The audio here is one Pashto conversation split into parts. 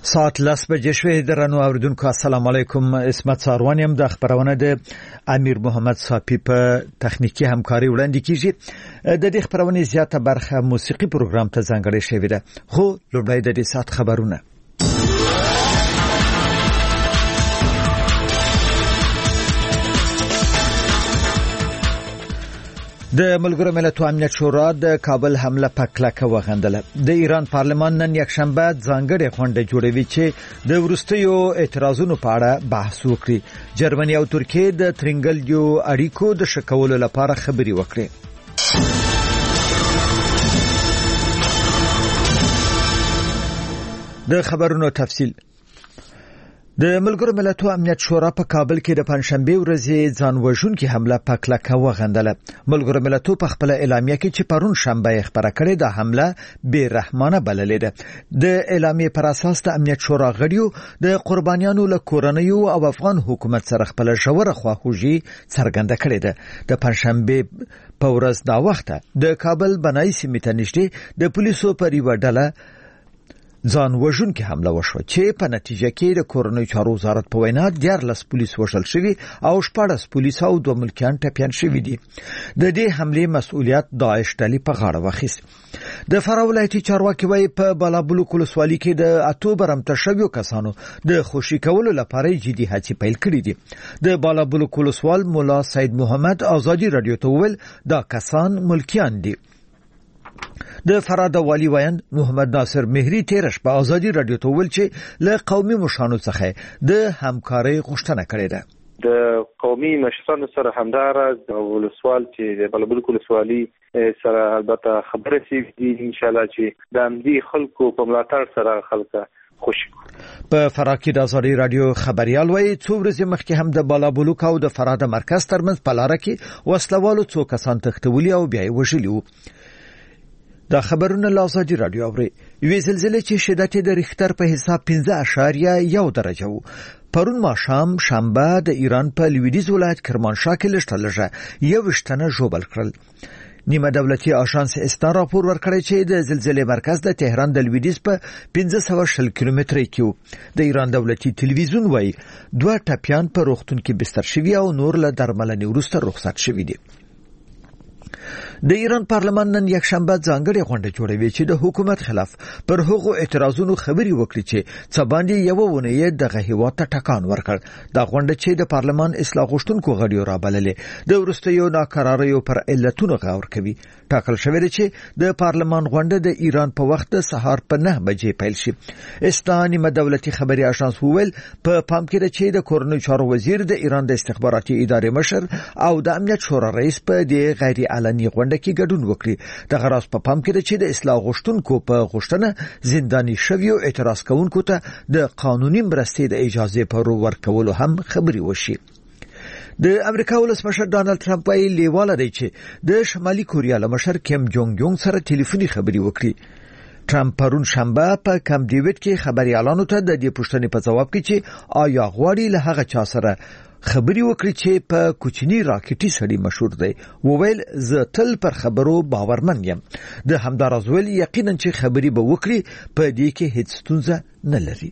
ساعت 10 بجې شوې. درنو اوریدونکو السلام علیکم. اسمت ساروان يم. د خبرونه د امیر محمد صافي په تخنیکی همکاري وړاندې کیږي. د دې خبرونه زیاته برخه موسیقي پروګرام ته ځانګړې شوې ده. خو لومړی د دې ساعت خبرونه. د ملګرو ملتونو امنیت شورا د کابل حمله په کلکه وغندله. د ایران پارلمان نن یکشنبه ځانګړې غونډه جوړوي چې د وروستیو اعتراضونو په اړه بحث وکړي. جرمني او ترکیه د ترنګل یو اړیکو د شکولو لپاره خبري وکړي. د خبرونو تفصیل. د ملګرو ملتونو امنیت شورا په کابل کې د پنځشنبه ورځې ځانوژونکي حمله په کلکه وغندله. ملګرو ملتونو په خپل اعلامیه کې چې پرون شنبه خبره کړې ده حمله بې رحمانه بللې ده. د اعلامیه پر اساس د امنیت شورا غړیو د قربانیانو له کورنیو او افغان حکومت سره خپل ژوره خواخوږي څرګنده کړې ده. د پنځشنبه په ورځ دا وخت د کابل بنای سیمې ته نږدې د پولیسو پر یوه ډله ځان وژونکي حمله وشوه چې په نتیجه کې د کورنیو چارو وزارت په وینا 14 پولیس وژل شوي او 14 پولیس او 2 ملکیان ټپیان شوي دي. د دې حملې مسؤلیت داعش ډلې په غاړه واخیست. د فراه ولایتي چارواکي وايي په بالابلوک ولسوالۍ کې د اتو برمته شویو کسانو د خوشي کولو لپاره جدي هڅې پیل کړې دي. د بالابلوک ولسوال مولا سید محمد ازادي رادیو ته وویل دا کسان ملکیان دي. د فراه د والی ویاند محمد ناصر مهری تیرش په ازادي رادیو ته ویل چې له قومي مشرانو څخه د همکارۍ غوښتنه کړې ده. د قومي مشرانو سره همدارس د ولسوال چې د بالابلوک ولسوالۍ سره البته خبرې سي ان شاء الله چې د امدي خلکو په ملاتړ سره خلک خوشي. په فراه کې د ازادي رادیو خبريال وایي څو ورځې مخکې هم د بالابلوک او د فراه د مرکز ترمنځ په لار کې وسلوالو څو کسان تښتولي او بیا یې وژلي وو. دا خبرونه له ازادي رادیو اوري. یوې زلزلې چې شدت د ریختر په حساب 5.1 درجه وو. پرون ماښام شنبه د ایران په لویدیځ ولایت کرمانشاه کې لږه یو شتنه ژوبل کړل. نیمه دولتي آژانس استا راپور ورکړی چې د زلزلې مرکز د تهران د لویدیځ په 520 کیلومتره کې وو. د ایران دولتي تلویزیون وایي 2 ټپیان په روغتون کې بستر شوي او نور له درملنې وروسته رخصت شوي دي. د ایران پارلمان نن یکشنبه ځانګړې غونډه جوړوي چې د حکومت خلاف پر هغو اعتراضونو خبري وکړي چې څه باندې یو ونه دغه هیواد ته ټکان ورکړ. دا غونډه چې د پارلمان اصلاح غوښتونکو غړیو رابللې د وروستیو ناکراریو پر علتونو غور کوي. ټاکل شوی دی چې د پارلمان غونډه د ایران په وخت د سهار په 9 بجې پیل شي. استاني مدولتي خبري آژانس وویل په پام کې چې د کورنیو چارو وزیر د ایران د استخباراتي ادارې مشر او د امنیت شورا رئیس په دې غیر علني غونډه کې ګډون وکړي. د غراس په پام کې چې د اصلاح غوښتونکو په غوښتنه زنداني شویو اعتراض کوونکو ته د قانوني مرستې د اجازه پر ورکولو هم خبري وشي. د امریکا ولسمشر ډانلډ ټرمپ وايي لیواله دی چې د شمالي کوریا له مشر کیم جونګ یونګ سره ټلیفوني خبري وکړي. ټرمپ پرون شنبه په کم ډیوډ کې خبريالانو ته د دې پوښتنې په جواب کې چې آیا غواړي له هغه چا سره خبري وکړي چې په کوچني راکټي سړي مشهور دی. وویل زه تل پر خبرو باورمن یم. د همداراز ویل یقینا چې خبري به وکړي په دې کې هیڅ ستونزه نه لري.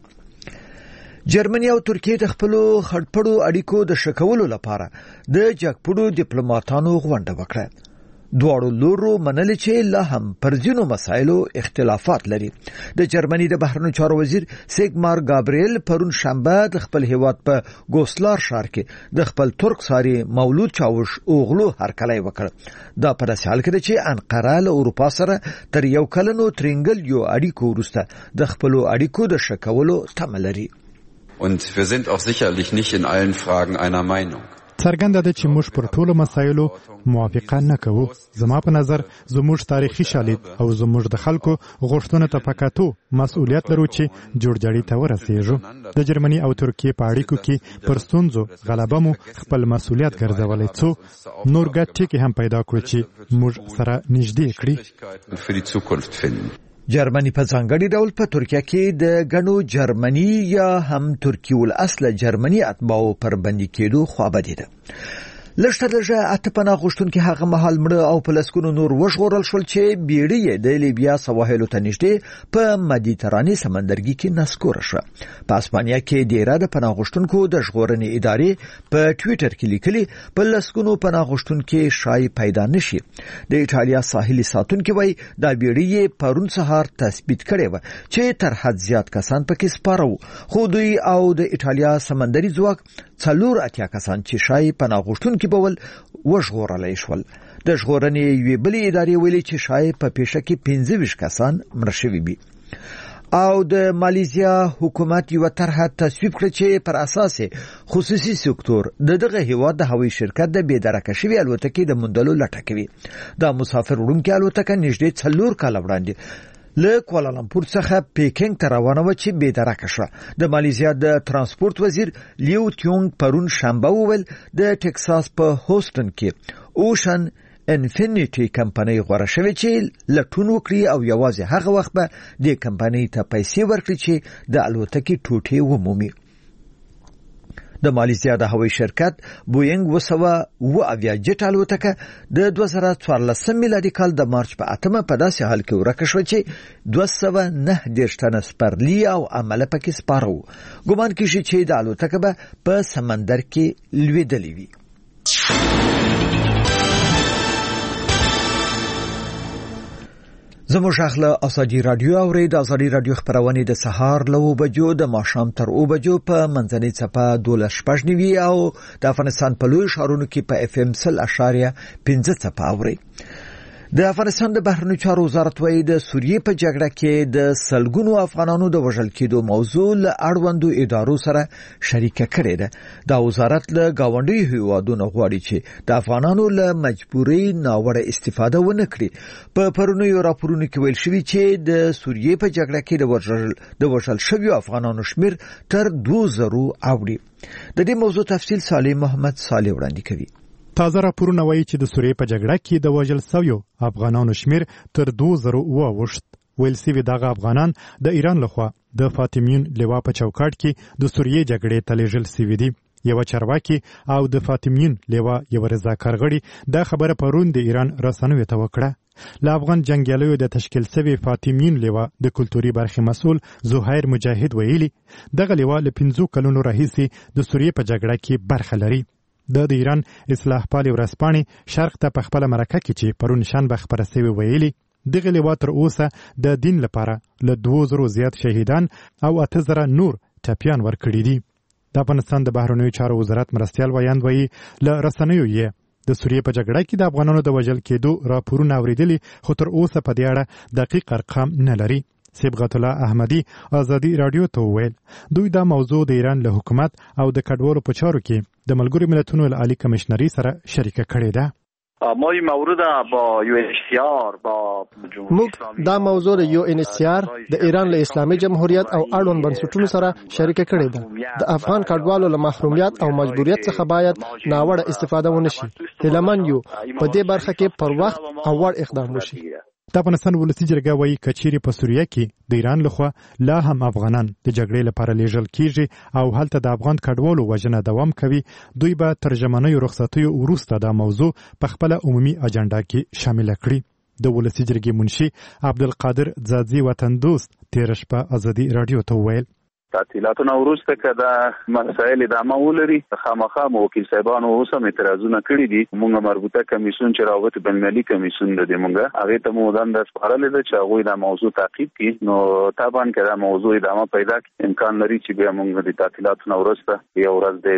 جرمني او ترکیه د خپل خړپړو اړیکو د شکولو لپاره د جګپړو ډیپلوماټانو غونډه وکړه. دواړو لورو منل چې لا هم پر ځینو مسایلو اختلافات لري. د جرمني د بهرنیو چارو وزیر سیګمار گابریل پرون شنبه د خپل هیواد په ګوسلار ښار کې د خپل ترک ساري مولود چاوش اوغلو هرکلی وکړ. دا په داسې حال کې چې انقره له اروپا سره تر یو کلنو ترنګل یو اړیکو وروسته د خپل اړیکو د شکولو تمه لري. Und wir sind auch sicherlich nicht in allen Fragen einer Meinung. څرګنده ده چې موږ پر ټولو مسایلو موافقه نه کوو. زما په نظر زموږ تاریخي شالید او زموږ د خلکو غوښتنو ته پکاتو مسؤلیت لرو چې جوړجاړي ته ورسېږو. د جرمني او ترکیه په اړیکو کې پر ستونزو غلبه مو خپل مسؤلیت ګرځولای څو نور ګډ ټکي هم پیدا کړو چې موږ سره نږدې کړي. جرمني په ځانګړي ډول په ترکیه کې د غنو جرمني یا هم ترکیه ول اصله جرمني اتباعو پر بندي کېدو خوابدي ده. لږه اته پناه غوښتونکي هغه مهال مړه او په لسګونو نور وژغورل شول چې بیړۍ د لیبیا سواحلو ته نږدې په مدیترانې سمندرګي کې نسکور شو. په اسپانیا کې د اراده پناه غوښتونکو د ژغورنې ادارې په ټوئیټر کې لیکلي په لسګونو پناه غوښتونکي شای پیدا نشي. د ایټالیا ساحلي ساتونکي وایي دا بیړۍ پرون سهار تثبیت کړې و چې تر حد زیات کسان پکې سپاره وو، خو دوی او د ایټالیا سمندري ځواک 4 کسان چې شای پناه غوښتونکي بول وژغورل شول. د ژغورنې یوې بلې ادارې ویلي چې شای په پیښه کې 25 کسان مړه شوي دي. او د مالیزیا حکومت یو طرحه تصویب کړ چې پر اساس خصوصي سکتور دغه هیواد د هوایي شرکت د بېدرکه شوی الوتکې د موندلو لټه کوي. دا مسافر وړونکي الوتکه نږدې 4 کال وړاندې له کوالالمپور څخه پیکینګ ته روانه و چې بېدرکه شوه. د مالیزیا د ترانسپورت وزیر لیو تیونګ پرون شنبه وویل د ټکساس په هوستن کې اوشن انفینیټي کمپنۍ غوړه شوې چې لټون وکړي او یوازې هغه وخت به د کمپنۍ ته پیسې ورکړي چې د الوتکې ټوټې ومومي. د مالیزیا د هوایي شرکت بوینګ 209 جټ الوتکه د 2014 میلادي کال د مارچ په 8 په داسې حال کې ورکه شو چې 209 تنه سپرلی او عمله پکې سپارو. ګومان کیږي چې د الوتکه به په سمندر کې لویدلې وي. زموږ اخله ازادي رادیو اوري د ازادي رادیو خبرونه د سهار له 9 بجو د ماښام تر 9 بجو په منځنۍ څپه 12 او د افغانستان په لوی ښارونو کې په FM 0.5 څپه اوري. د افغانستان د بهرنیو چارو وزارت وايي د سوریې په جګړه کې د سلګونو افغانانو د وژل کېدو موضوع له اړوندو ادارو سره شریکه کړې ده. دا وزارت له گاونډي هیوادونو غواړي چې د افغانانو له مجبوري ناوړه استفاده ونه کړي. په پرونیو راپورونو کې ویل شوی چې د سوریې په جګړه کې د وژل شویو افغانانو شمیر تر 2000 اوړي. د دې موضوع تفصیل صالح محمد صالح وړاندې کوي. تازه راپورونه وایي چې د سوریې په جګړه کې د وژل شویو افغانانو شمیر تر 2000 واوښت. ویل شوي دغه افغانان د ایران لخوا د فاطمیون لوا په چوکاټ کې د سوریې جګړې ته لیږل شوي دي. یو چارواکي او د فاطمیون لوا یو رضاکار غړي دا خبره پرون د ایران رسنیو ته وکړه. له افغان جنگیالیو د تشکیل شوی فاطمیون لوا د کلتوري برخې مسؤل زهیر مجاهد ویلي دغه لوا له 15 کلونو راهیسې د سوریې په جګړه کې برخه لري. د ایران اصلاح پالي ورځپاڼې شرق ته په خپل مرکه کې چې پرون شنبه خبره شوی ویلي دغه لوا تر اوسه د دین لپاره له 2000 زیات شهیدان او 8000 نور ټپیان ورکړي دي. د افغانستان د بهرنیو چارو وزارت مرستیال ویاند وایي له رسنیو یې د سوریې په جګړه کې د افغانانو د وژل کېدو راپورونه اوریدلي خو تر اوسه په دې اړه دقیق ارقام نه لري. صبغت الله احمدی ازادي رادیو ته ویل دوی دا موضوع د ایران له حکومت او د کډوالو په چارو کې د ملګرو ملتونو عالی کمشنري سره شریکه کړې ده. ما این مورد با UNHCR با موږ دا موضوع د UNHCR د ایران له اسلامي جمهوریت او اړوند بنسټونو سره شریکه کړې ده. د افغان کډوالو له محرومیت او مجبوریت څخه باید ناوړه استفاده ونه شي. هیلمن یو په دې برخه کې پر وخت او وړ اقدام وشي. د افغانستان ولسی جرګه وایي کچيري په سوریه کې د ایران لخوا لا هم افغانان د جګړې لپاره لیږل کیږي او هلته د افغان کډوالو وژنه دوام کوي. دوی به ترجماني رخصتیو وروسته دا موضوع په خپل عمومي اجنډا کې شامل کړي. د ولسی جرګې منشي عبدالقادر ځاځي وطن دوست تیر شپه ازادي رادیو ته ویل تعطیلاتونه وروسته که دا مسایل ادامه ولري خامخا وکیل صاحبانو اوس هم اعتراضونه کړي دي. موږ مربوطه کمیسیون چې راوته بین‌المللي کمیسیون د موږ هغه ته مو دند سپارل دي چې هغه دا موضوع تعقیب کړي. نو طبعا که دا موضوع ادامه پیدا کړي امکان لري چې بیا موږ د تعطیلاتونه وروسته یو ورځ د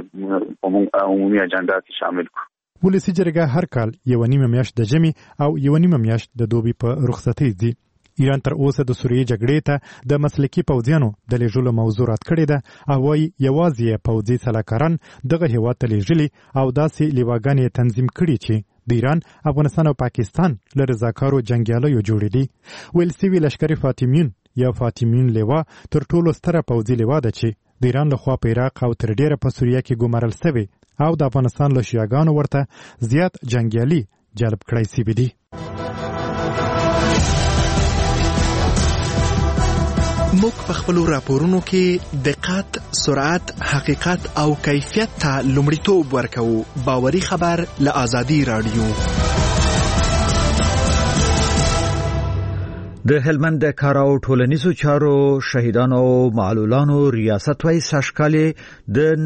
عمومي اجنډا کې شامل کړو. ولسی جرګه هر کال یو نیمه میاشت د جمی او یو نیمه میاشت د دوبي په رخصتۍ دي. ایران تر اوسه د سوریې جګړې ته د مسلکي پوځیانو د لیږلو موضوع رد کړې ده او وايي یوازې پوځي سلاکاران دغه هیواد ته لیږلي او داسې لیواګانې تنظیم کړي چې د ایران، افغانستان او پاکستان له رضاکارو جنګیالیو جوړې دي. ویل سوي لشکرې فاطمیون یا فاطمیون لیوا تر ټولو ستره پوځي لیوا ده چې د ایران لخوا په عراق او تر ډیره په سوریه کې ګمارل شوی او د افغانستان له شیعاګانو ورته زیات جنګیالي جلب کړی سوي دي. موږ په خپل راپورونو کې دقت، سرعت، حقیقت او کیفیت ته لومړیتوب ورکوو. باوري خبر له آزادي رادیو. د هلمند د کار او ټولنیزو چارو شهیدانو او معلولانو ریاست وایي ساشکالې د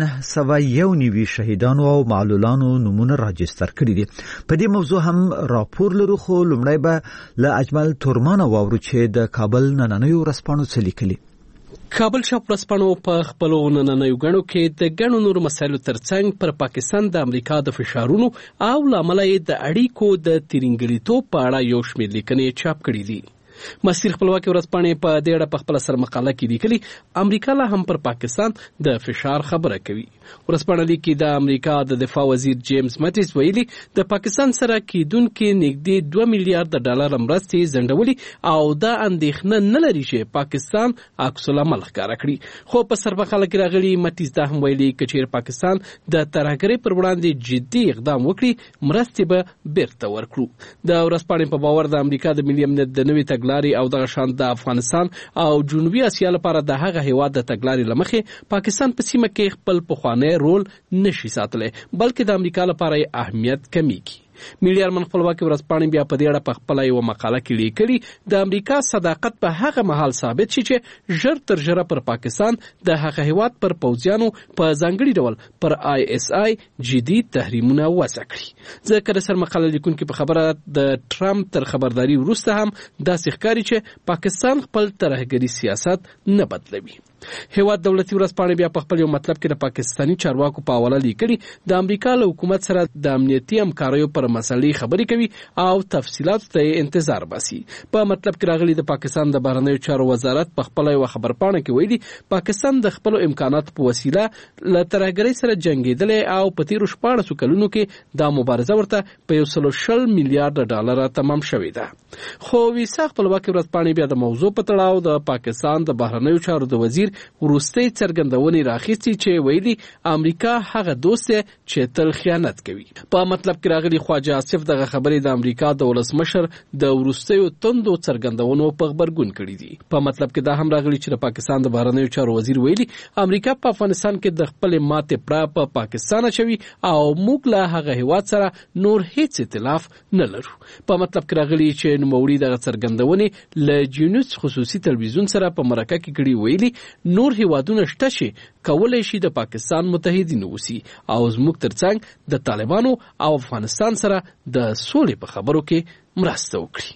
991 شهیدانو او معلولانو نمونه راجستر کړي دي. په دې موضوع هم راپور لرو، خو لومړی به له اجمل تورمان واورو چې د کابل نننیو ورځپاڼو څه لیکلي. کابل شاپ ورځپاڼو په خپل نننیو غړو کې د ګڼو نور مسایلو ترڅنګ پر پاکستان د امریکا د فشارونو او لامل یې د اړیکو د ترنګلیتوب په اړه یو شمېر لیکنې چاپ کړي دي. مسیر خپلواکي ورځپاڼې په دې اړه په خپل سر مقاله کې لیکلي امریکا لا هم پر پاکستان د فشار خبره کوي. ورځپاڼه لیکي د امریکا د دفاع وزیر جیمز مټیس ویلي د پاکستان سره کېدونکې نږدې 2 میلیارډ ډالر مرستې ځنډولې او دا اندېښنه نه لري چې پاکستان عکس العمل ښکاره کړي. خو په سر مقاله کې راغلي مټیس دا هم ویلي که چېرې پاکستان د ترهګرۍ پر وړاندې جدي اقدام وکړي مرستې به بیرته ورکړو. د ورځپاڼې په باور د امریکا د ملي امنیت د نوي تګلارې او د شان د افغانستان او جنوبي اسیا لپاره د هغه هیواد د تګلارې لمخې پاکستان په سیمه کې خپل پخوانی رول نشي ساتلی، بلکې د امریکا لپاره اهمیت کمیږي. میډیا من خپلواکي ورځپاڼې بیا په دې اړه په خپل یو مقاله کې لیکلي د امریکا صداقت په هغه مهال ثابت شي چې ژر تر ژره پر پاکستان د هغه هیواد پر پوځیانو په ځانګړي ډول پر ISI جدي تحریمونه وضع کړي. ځکه د سر مقاله لیکونکي په خبره د ټرمپ تر خبرداري وروسته هم داسې ښکاري چې پاکستان خپل ترهګري سیاست نه بدلوي. هیواد دولتي ورځپاڼې بیا په خپل یو مطلب کې د پاکستاني چارواکو په حواله لیکلي د امریکا له حکومت سره د امنیتي همکاریو پر مسلې خبرې کوي او تفصیلات ته انتظار باسي. په مطلب کې راغلي د پاکستان د بهرنیو چارو وزارت په خپل یو خبرپاڼه کې ویلي پاکستان د خپل امکاناتو په وسیله له ترهګرۍ سره جنگیدلې او په تیرو 14 کلونو کې دا مبارزه ورته په 120 میلیارډ ډالر تمام شوې ده. خو ویسا خپلواکي ورځپاڼې بیا د موضوع په تړاو د پاکستان د بهرنیو چارو د وزیر وروستۍ څرګندونې راخیستي چې ویلي امریکا هغه دوست چې تل خیانت کوي. په مطلب کې راغلي خواجه آصف دغه خبرې د امریکا د ولسمشر د وروستیو توندو څرګندونو په خبرګون کړي دي. په مطلب کې دا هم راغلي چې د پاکستان د بهرنیو چارو وزیر ویلي امریکا په افغانستان کې د خپل ماتې پړه په پاکستان اچوي او موږ له هغه هیواد سره نور هیڅ ائتلاف نه لرو. په مطلب کې راغلي چې نوموړي دغه څرګندونې له جینوس خصوصي تلویزیون سره په مرکه کې کړي ویلي نور هیوادونه شته چې کولای شي د پاکستان متحدین اوسي او زموږ ترڅنګ د طالبانو او افغانستان سره د سولې په خبرو کې مرسته وکړي.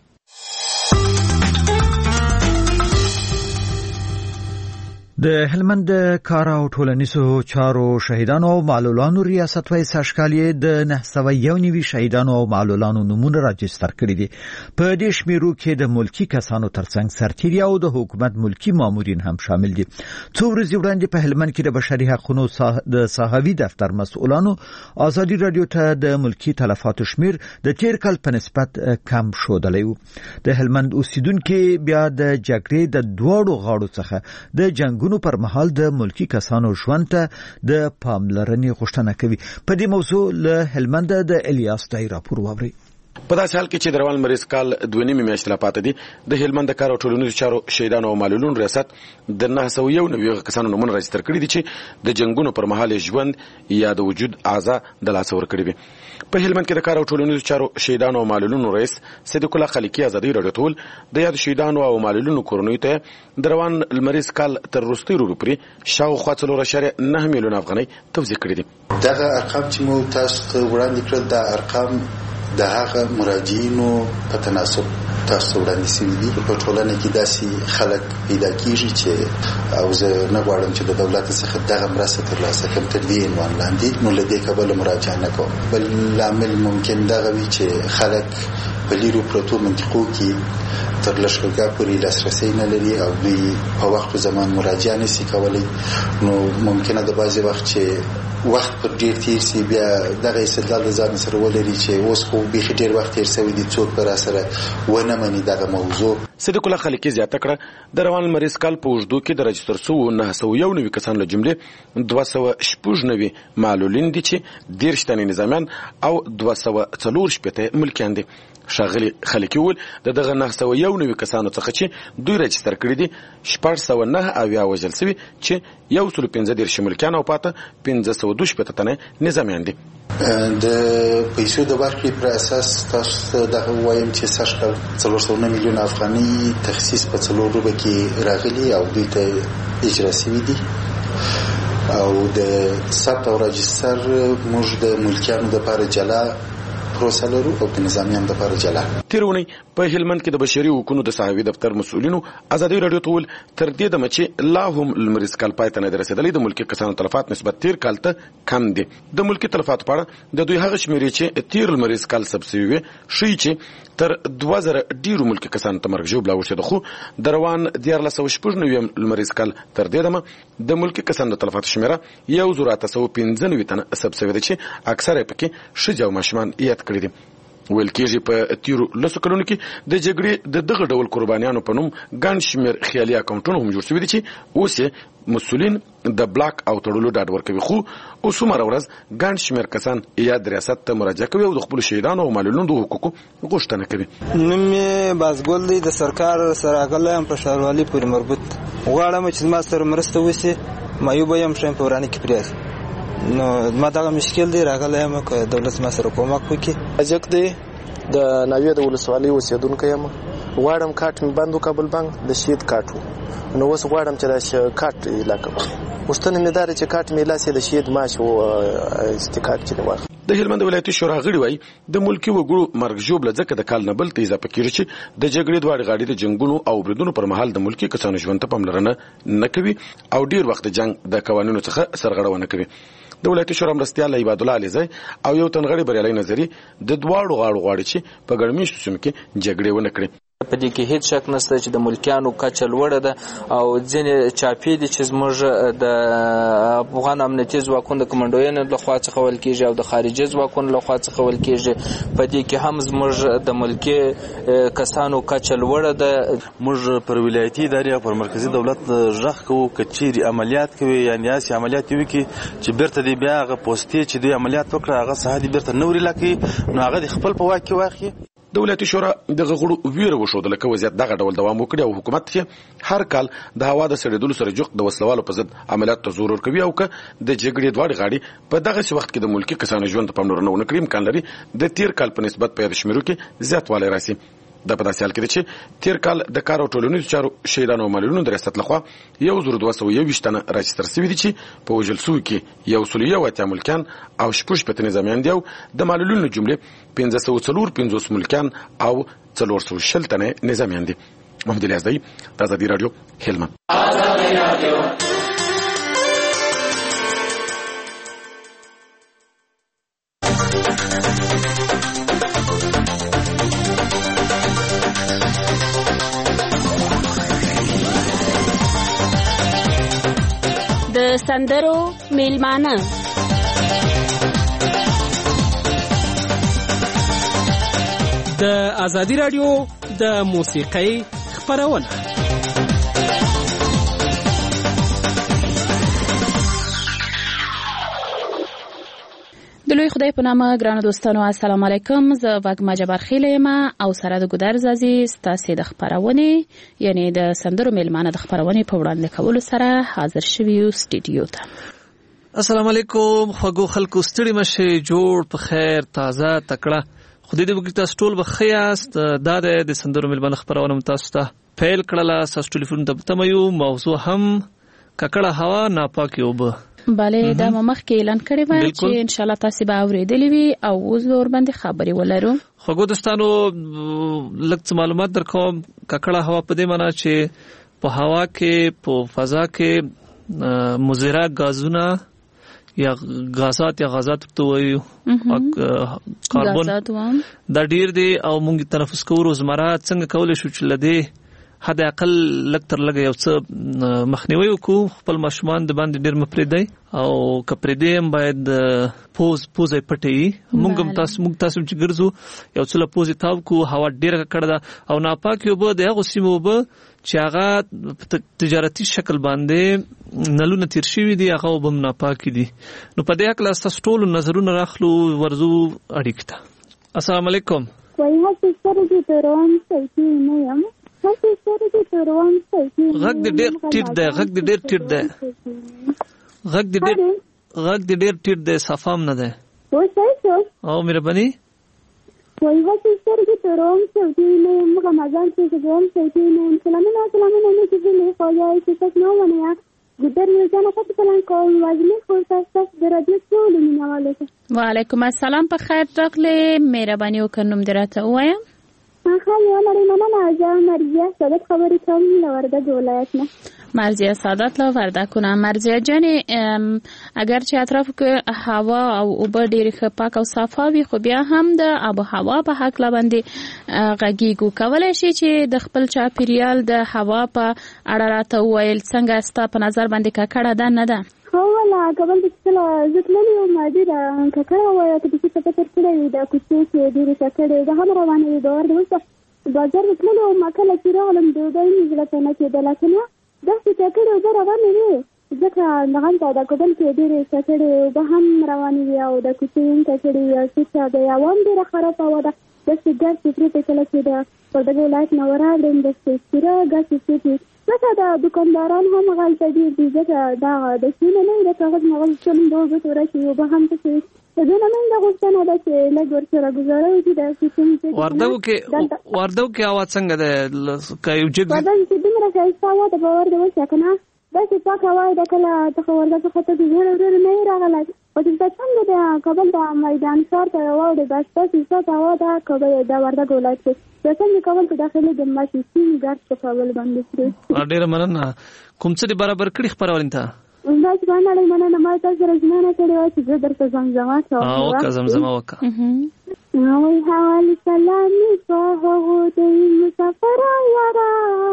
د هلمند کار او ټولنیزو چارو شهیدانو او معلولانو ریاست وایي ساشکالې د 991 شهیدانو او معلولانو نمونه راجستر کړي دي. په دې شمیرو کې د ملکی کسانو ترڅنګ سرتیري او د حکومت ملکی مامورین هم شامل دي. څو ورځې وړاندې په هلمند کې د بشري حقوقو د صحاوي دفتر مسؤلانو آزادي رادیو ته د ملکی تلفاتو شمیر د تیر کال په نسبت کم ښودلی و. د هلمند اوسیدونکو بیا د جګړې د دوړو غاړو څخه د جنگونو پر مهال د ملکی کسانو ژوند ته د پاملرنې غوښتنه کوي. په دې موضوع له هلمند د الیاس دای راپور واوري. په داسې حال کې چې د روان مریض کال 2 میاشتې لا پاتې دي د هلمند د کار او ټولنیزو چارو شهیدانو او معلولونو ریاست د 991 کسانو نمونه راجستر کړي دي چې د جنگونو پر مهال ژوند یا د وجود اعضاء د لاس ور کړي دي. په هلمند کې د کار او ټولنیزو چارو شهیدانو او معلولونو رئیس صدیق الله خلیقي آزادي رادیو ټول د یاد شهیدانو او معلولونو کورنیو ته د روان مریض کال تر وروستي روپري شاوخوا 4.9 میلیون افغانۍ توزیع کړي دي. دغه ارقام چې مو تاسو ته وړاندې کړل دا ارقام د هغه مراجعینو په تناسب تاسو وړاندې شوي دي. په ټولنه کې داسې خلک پیدا کیږي چې او زه نه غواړم چې د دولت څخه دغه مرسته ترلاسه کړم تر دې عنوان لاندې، نو له دې کبله مراجعه نه کوم. بل لامل ممکن دغه وي چې خلک په لیرو پرتو منطقو کې تر لښکرګاه پورې لاسرسی نه لري او دوی په وخت په زمان مراجعه نشي کولی. نو ممکنه د بعضې وخت چې وخت پر ډیر تیر سی بیا دغه استدلال د ځان سره ولري چې اوس خو به ډیر وخت تیر شوی دي څوک پر سره ونه مني دغه موضوع. صدیق الله خلیقي زیاته کړه د روان مریض کال په وجودو کې د رجستر شو 991 کسان له جملې 296 معلولین دي چې 10 تنه نظامیان او 240 ملکیان دي. شاغلي خلک ول دغه 991 کسانو څخه چې دوی رجستر کړی دي 609 او وژل شوی چې 115 ملکیان او پاته 1512 تنه نظامیان دي. د پیسو د ورکړې پر اساس تاسو د وایم چې ساشکل 309 میلیون افغاني تخصیص په څلور روبه کې راغلي او دوی ته اجرا شوی دي او د ثبت او راجستر موږ د ملکیانو لپاره جلا پروسه لرو او د نظامیانو لپاره جلا. تیرونی په هلمند کې د بشري حقوقو د صحوي دفتر مسؤلینو ازادي رادیو ته تر دې د مچې لا هم المریز کال پای ته نه رسیدلې د ملکی کسانو تلفات نسبت تیر کال ته کم دي. د ملکی تلفات په اړه د دوی هغه شمیرې چې تیر المریز کال سبسوي وي شي چې تر 2000 ډیرو ملکی کسانو ته مرګ جوړ لاوښه د خو دروان 1419 المریز کال تر دې دمه د ملکی کسانو تلفات شمیره 1995 تنه سبسوي دي چې اکثره پکې شجاو ماشمان یاد کړی دي. ویل کېږي په تیرو لسو کلونو کې د جګړې د دغه ډول قربانیانو په نوم ګڼ شمېر خیالي اکاونټونه هم جوړ شوي دي چې اوس یې مسؤلین د بلاک او تړلو ډاډ ورکوي خو اوس هره ورځ ګڼ شمېر کسان یاد ریاست ته مراجعه کوي او د خپلو شهیدانو او معلولینو د حقوقو غوښتنه کوي. نوم یې بازګل دی د سرکار سره راغلی یم په ښاروالۍ پورې مربوط غواړم چې زما سره مرسته وشي معیوبه یم ښیم په ورانه کې پرېږدي نو ما دغه مشکل دی راغلی یم که دولت ما سره کومک وکړي. اجک دی د ناوې د ولسوالۍ اوسېدونکی یم غواړم کارت مې بند و کابل بانک د شهید کارت و نو اوس غواړم چې دا کارت علاقه غوښتنه مې دا ده چې کارت مې لاسې د شهید معاش او استقامت چې واخلم. د هلمند ولایتي شورا غړي وایي د ملکی وګړو مرګ ژوبله ځکه د کال نه بل ته اضافه کېږي چې د جګړې دواړې غاړې د جنګونو او بریدونو پر مهال د ملکی کسانو ژوند ته پاملرنه نه کوي او ډیر وخت د جنگ د قوانینو څخه سرغړونه کوي. د ولایتي شورا مرستیال عباد الله علیزی او یو تنغړي بریالي نظری د دواړو غاړو غواړي چې په ګرمۍ سیمو کې جګړې ونه کړي. په دې کې هیڅ شک نشته چې د ملکیانو کچه لوړه ده او ځینې چاپی دي چې زموږ د افغان امنیتي ځواکونو د کمانډویانو لخوا څخه ول کېږي او د خارجي ځواکونو لخوا څخه ول کېږي. په دې کې هم زموږ د ملکی کسانو کچه لوړه ده. موږ پر ولایتي ادارې او پر مرکزی دولت ژغ کوو کچېري عملیات کوي یعنی اسي عملیات وي چې بیرته دی بیا غ پوسټي چې دوی عملیات وکړه هغه ساحه بیرته نوري لکه نو هغه خپل په واکه واخی. د ولایتي شورا دغه غړو ویره وښودله که وضعیت دغه ډول دوام وکړي او حکومت کې هر کال د هوا د سړېدلو سره جوخت د وسلوالو په ضد عملیات ته زور ورکوي او که د جګړې دواړې غاړې په دغسې وخت کې د ملکي کسانو ژوند ته پاملرنه ونه کړي امکان لري د تیر کال په نسبت په یاد شمیرو کې زیاتوالی راسي. د په داسې حال کې ده چې تیر کال د کار او ټولنیزو چارو شهیدانو او معلولینو د ریاست لخوا 1221 تنه راجستر شوي دي چې په وژل شویو کې 101 ملکیان او 16 نظامیان دي او د معلولینو جملې 545 ملکیان او 460 تنه نظامیان دي. محمد الیاس دی د ازادي رادیو هلمند. د سندرو میلمانه د ازادي رادیو د موسیقۍ خپرونه. د لوی خدای په نامه ګرانو دوستانو السلام علیکم. زه وګما جبار خیل یم او سره د ګودر زازي ستاسو د خبرونه یعنی د سندرو میلمانه د خبرونه په وړاندې کولو سره حاضر شوی یو سټډیو ته. السلام علیکم خوږو خلکو ستړي مشه جوړ په خیر تازه تکړه خدای دې وکړي تاسو ټول بخیاست. دا د سندرو میلمانه خبرونه تاسو ته پیل کړله. تاسو ټلیفون ته تمایو موضوع هم ککړه هوا ناپاکي وب بله دا مخ کې اعلان کړی و چې ان شاء الله تاسو به اوریدلی وي او اوس ور باندې خبري ولرو. خو دوستانو لږ معلومات درکوم. ککړه هوا په دې معنی چې په هوا کې په فضا کې مضره غازونه یا غازات ته وایو کاربن دا ډیر دی او موږ تنفس کوو روزمره څنګه کولای شو چې لدې حد اقل لکتر لګي او څه مخنیوي وکړو خپل ماشومان د باندې ډیر مپریدي او کپریدیم باید پوز پټي موږ تاسو چې ګرځو یو څه پوز تاو کو هوا ډیره کړه ده او ناپاک یو به دغه سیمو به چې هغه تجارتي شکل باندې نلونه تیر شوی دي هغه به ناپاک دي. نو په دې اړه تاسو ټول نظرونه راخلو ورزو اړیکته. السلام علیکم. وای هڅه سترګې تروم سوچي نه یم هڅه سترګې تروم سوچي غږ دې ډېر ټیټ دی غږ دې ډېر ټیټ دی صفام نه دی او مهرباني وای هڅه سترګې تروم سوچي نه یم رمضان چې ګوم سوچي نه یم سلامونه نه چې دې خو یې چې تاسو نو ونه ګډر یو ځان په پلان کوم واجبې خو تاسو د رادیو ټول مینواله وعلیکم السلام په خیر راغلی مهرباني وکړم درته وایم ښه یو لري مننه ځان مرزیه صدق خبرې کوم لورده ولایت نه مرزیه سعادت لا ورده کنم مرزیه جانی اگر چې اطراف کې هوا او اوبه ډېر ښه پاک او صفا وي خو بیا هم د آب و هوا په حق باندې غږیږو کولای شي چې د خپل چاپیریال د هوا په اړه راته وویل څنګه ستا په نظر باندې ککړه ده نه ده هو لا قبل کله زتللی او ماده ککړه وایي چې څه پتر کړی دا کوڅې کې ډېر ککړه ده هم روانه دي دا ورته بازار زتللی او مکله چې راغلم دوی نزله نه کېدل کنه دا چې ککړه ده روانه دي ځکه لغان دا قبل کې ډېر ککړه به هم روانه دي او دا کوڅې ککړه یا څه ده عوام ډېر خراب و ده د سګر چې په کله کې ده په دغه ولایت نو راغلم د سپیره غاښ چې څنګه دا دکانداران هم غلطه دي ځکه دا د شنو نه د کاغذ مغل څنګه دوه تورې چې به هم څه دې نه من دا غوښتنه ده چې لږ ورسره گزاره وکړي دا چې وردو کې اواز څنګه ده کایو چې دا چې دمر ښایسته و د باور د وڅ کنه دا چې پاک هوا د کله ته ورده څه ته ډېر نه راغلی او چې څنګه د کابل د میدان ښار ته و د بس څه هوا دا کابل دا ورده ولایت د څنګه کول په داخلي د ماشي سین ګارد په کول باندې سره ډېر مننه کوم څه برابر کړی خبرول ته دا چې باندې مننه ما تاسو رجنانه کړی و چې درته زمزمه او که زمزمه وکړه نو حواله سلامي په هغه د مسافر یارا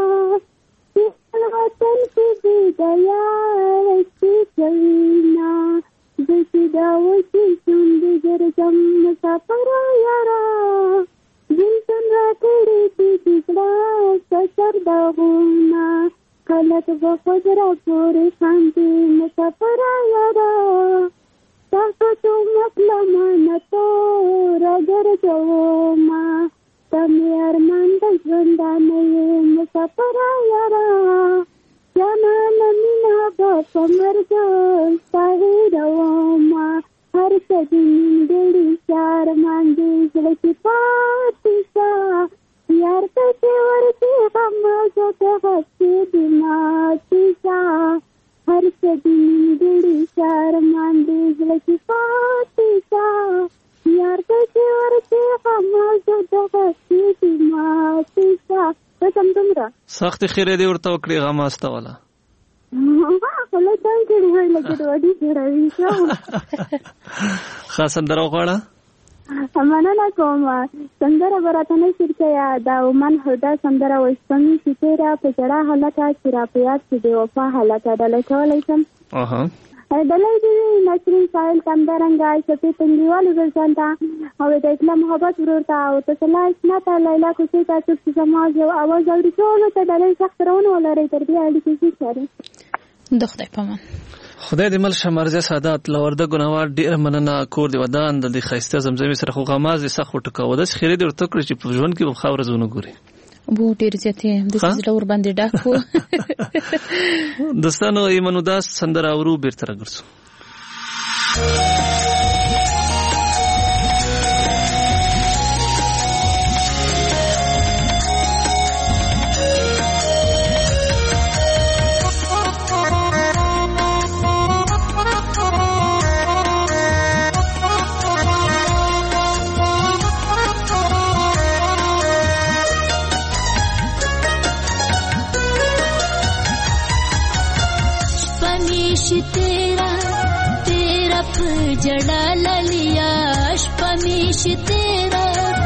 چې وطن کې د یار چې کینا د چې دا وځي څنګه درځم مسافر یارا جنتن راکړې چې کړه سر دغونه خلک به خضرا پورې خاندي مسافر یارا تاسو ته مطلمانه تو راګرځوما تمه ارمان د ژوندانه مسافر یارا جانا نمینا په مرګ ساهروما هر څه دې شار باندې زړه پاتې یار ته ورته هم زه ته هڅه دې ماتې هر څه دې شار باندې زړه پاتې یار ته ورته هم زه ته هڅه دې ماتې څه تمره سخت خیره دې ورته وکړي غماسته والا خلک څنګه دی لکه دوی جوړوي خاصم درو غواړه مننه کوم سندره براته نه شرکیا دا ومن هدا سندره وښتمي چې تیرا په جړه حالت چې را پیات چې دی وفا حالت دلته کولای شم دلته نشرین سایل کندرنګا چې تنګیوالو ځانتا او د اسلام محبت ورته او تسلا اسنته لیلا کوڅه تاسو چې سماج او اواز اوري ټول ته ډېر سخت رونه ولري تر دې اړیکې چې سره د خدای پامان خدای دې مل شمارزه سعادت لورده ګناوار ډیر مننه کور دی ودان د خیسته زمزمې سره خو غماز سخت ټکاو د خیره دې ورته کړی چې په ژوند کې په خاور زونه ګوري بو ډیر زیاتې د سړي ور باندې ډاکو دستانو ایمنو داس سندره اورو بیرته راګرځو जड़ा ललिया अष्टमीश तेरा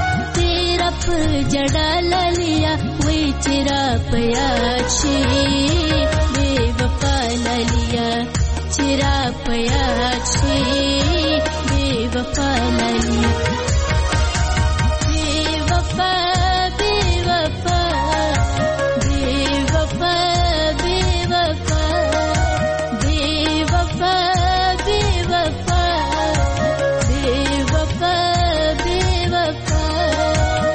जड़ा ललिया वे चिरा पयाछी बेवफा ललिया चिरा पयाछी बेवफा ललिया बेवफा बेवफा बेवफा बेवफा बेवफा बेवफा बेवफा बेवफा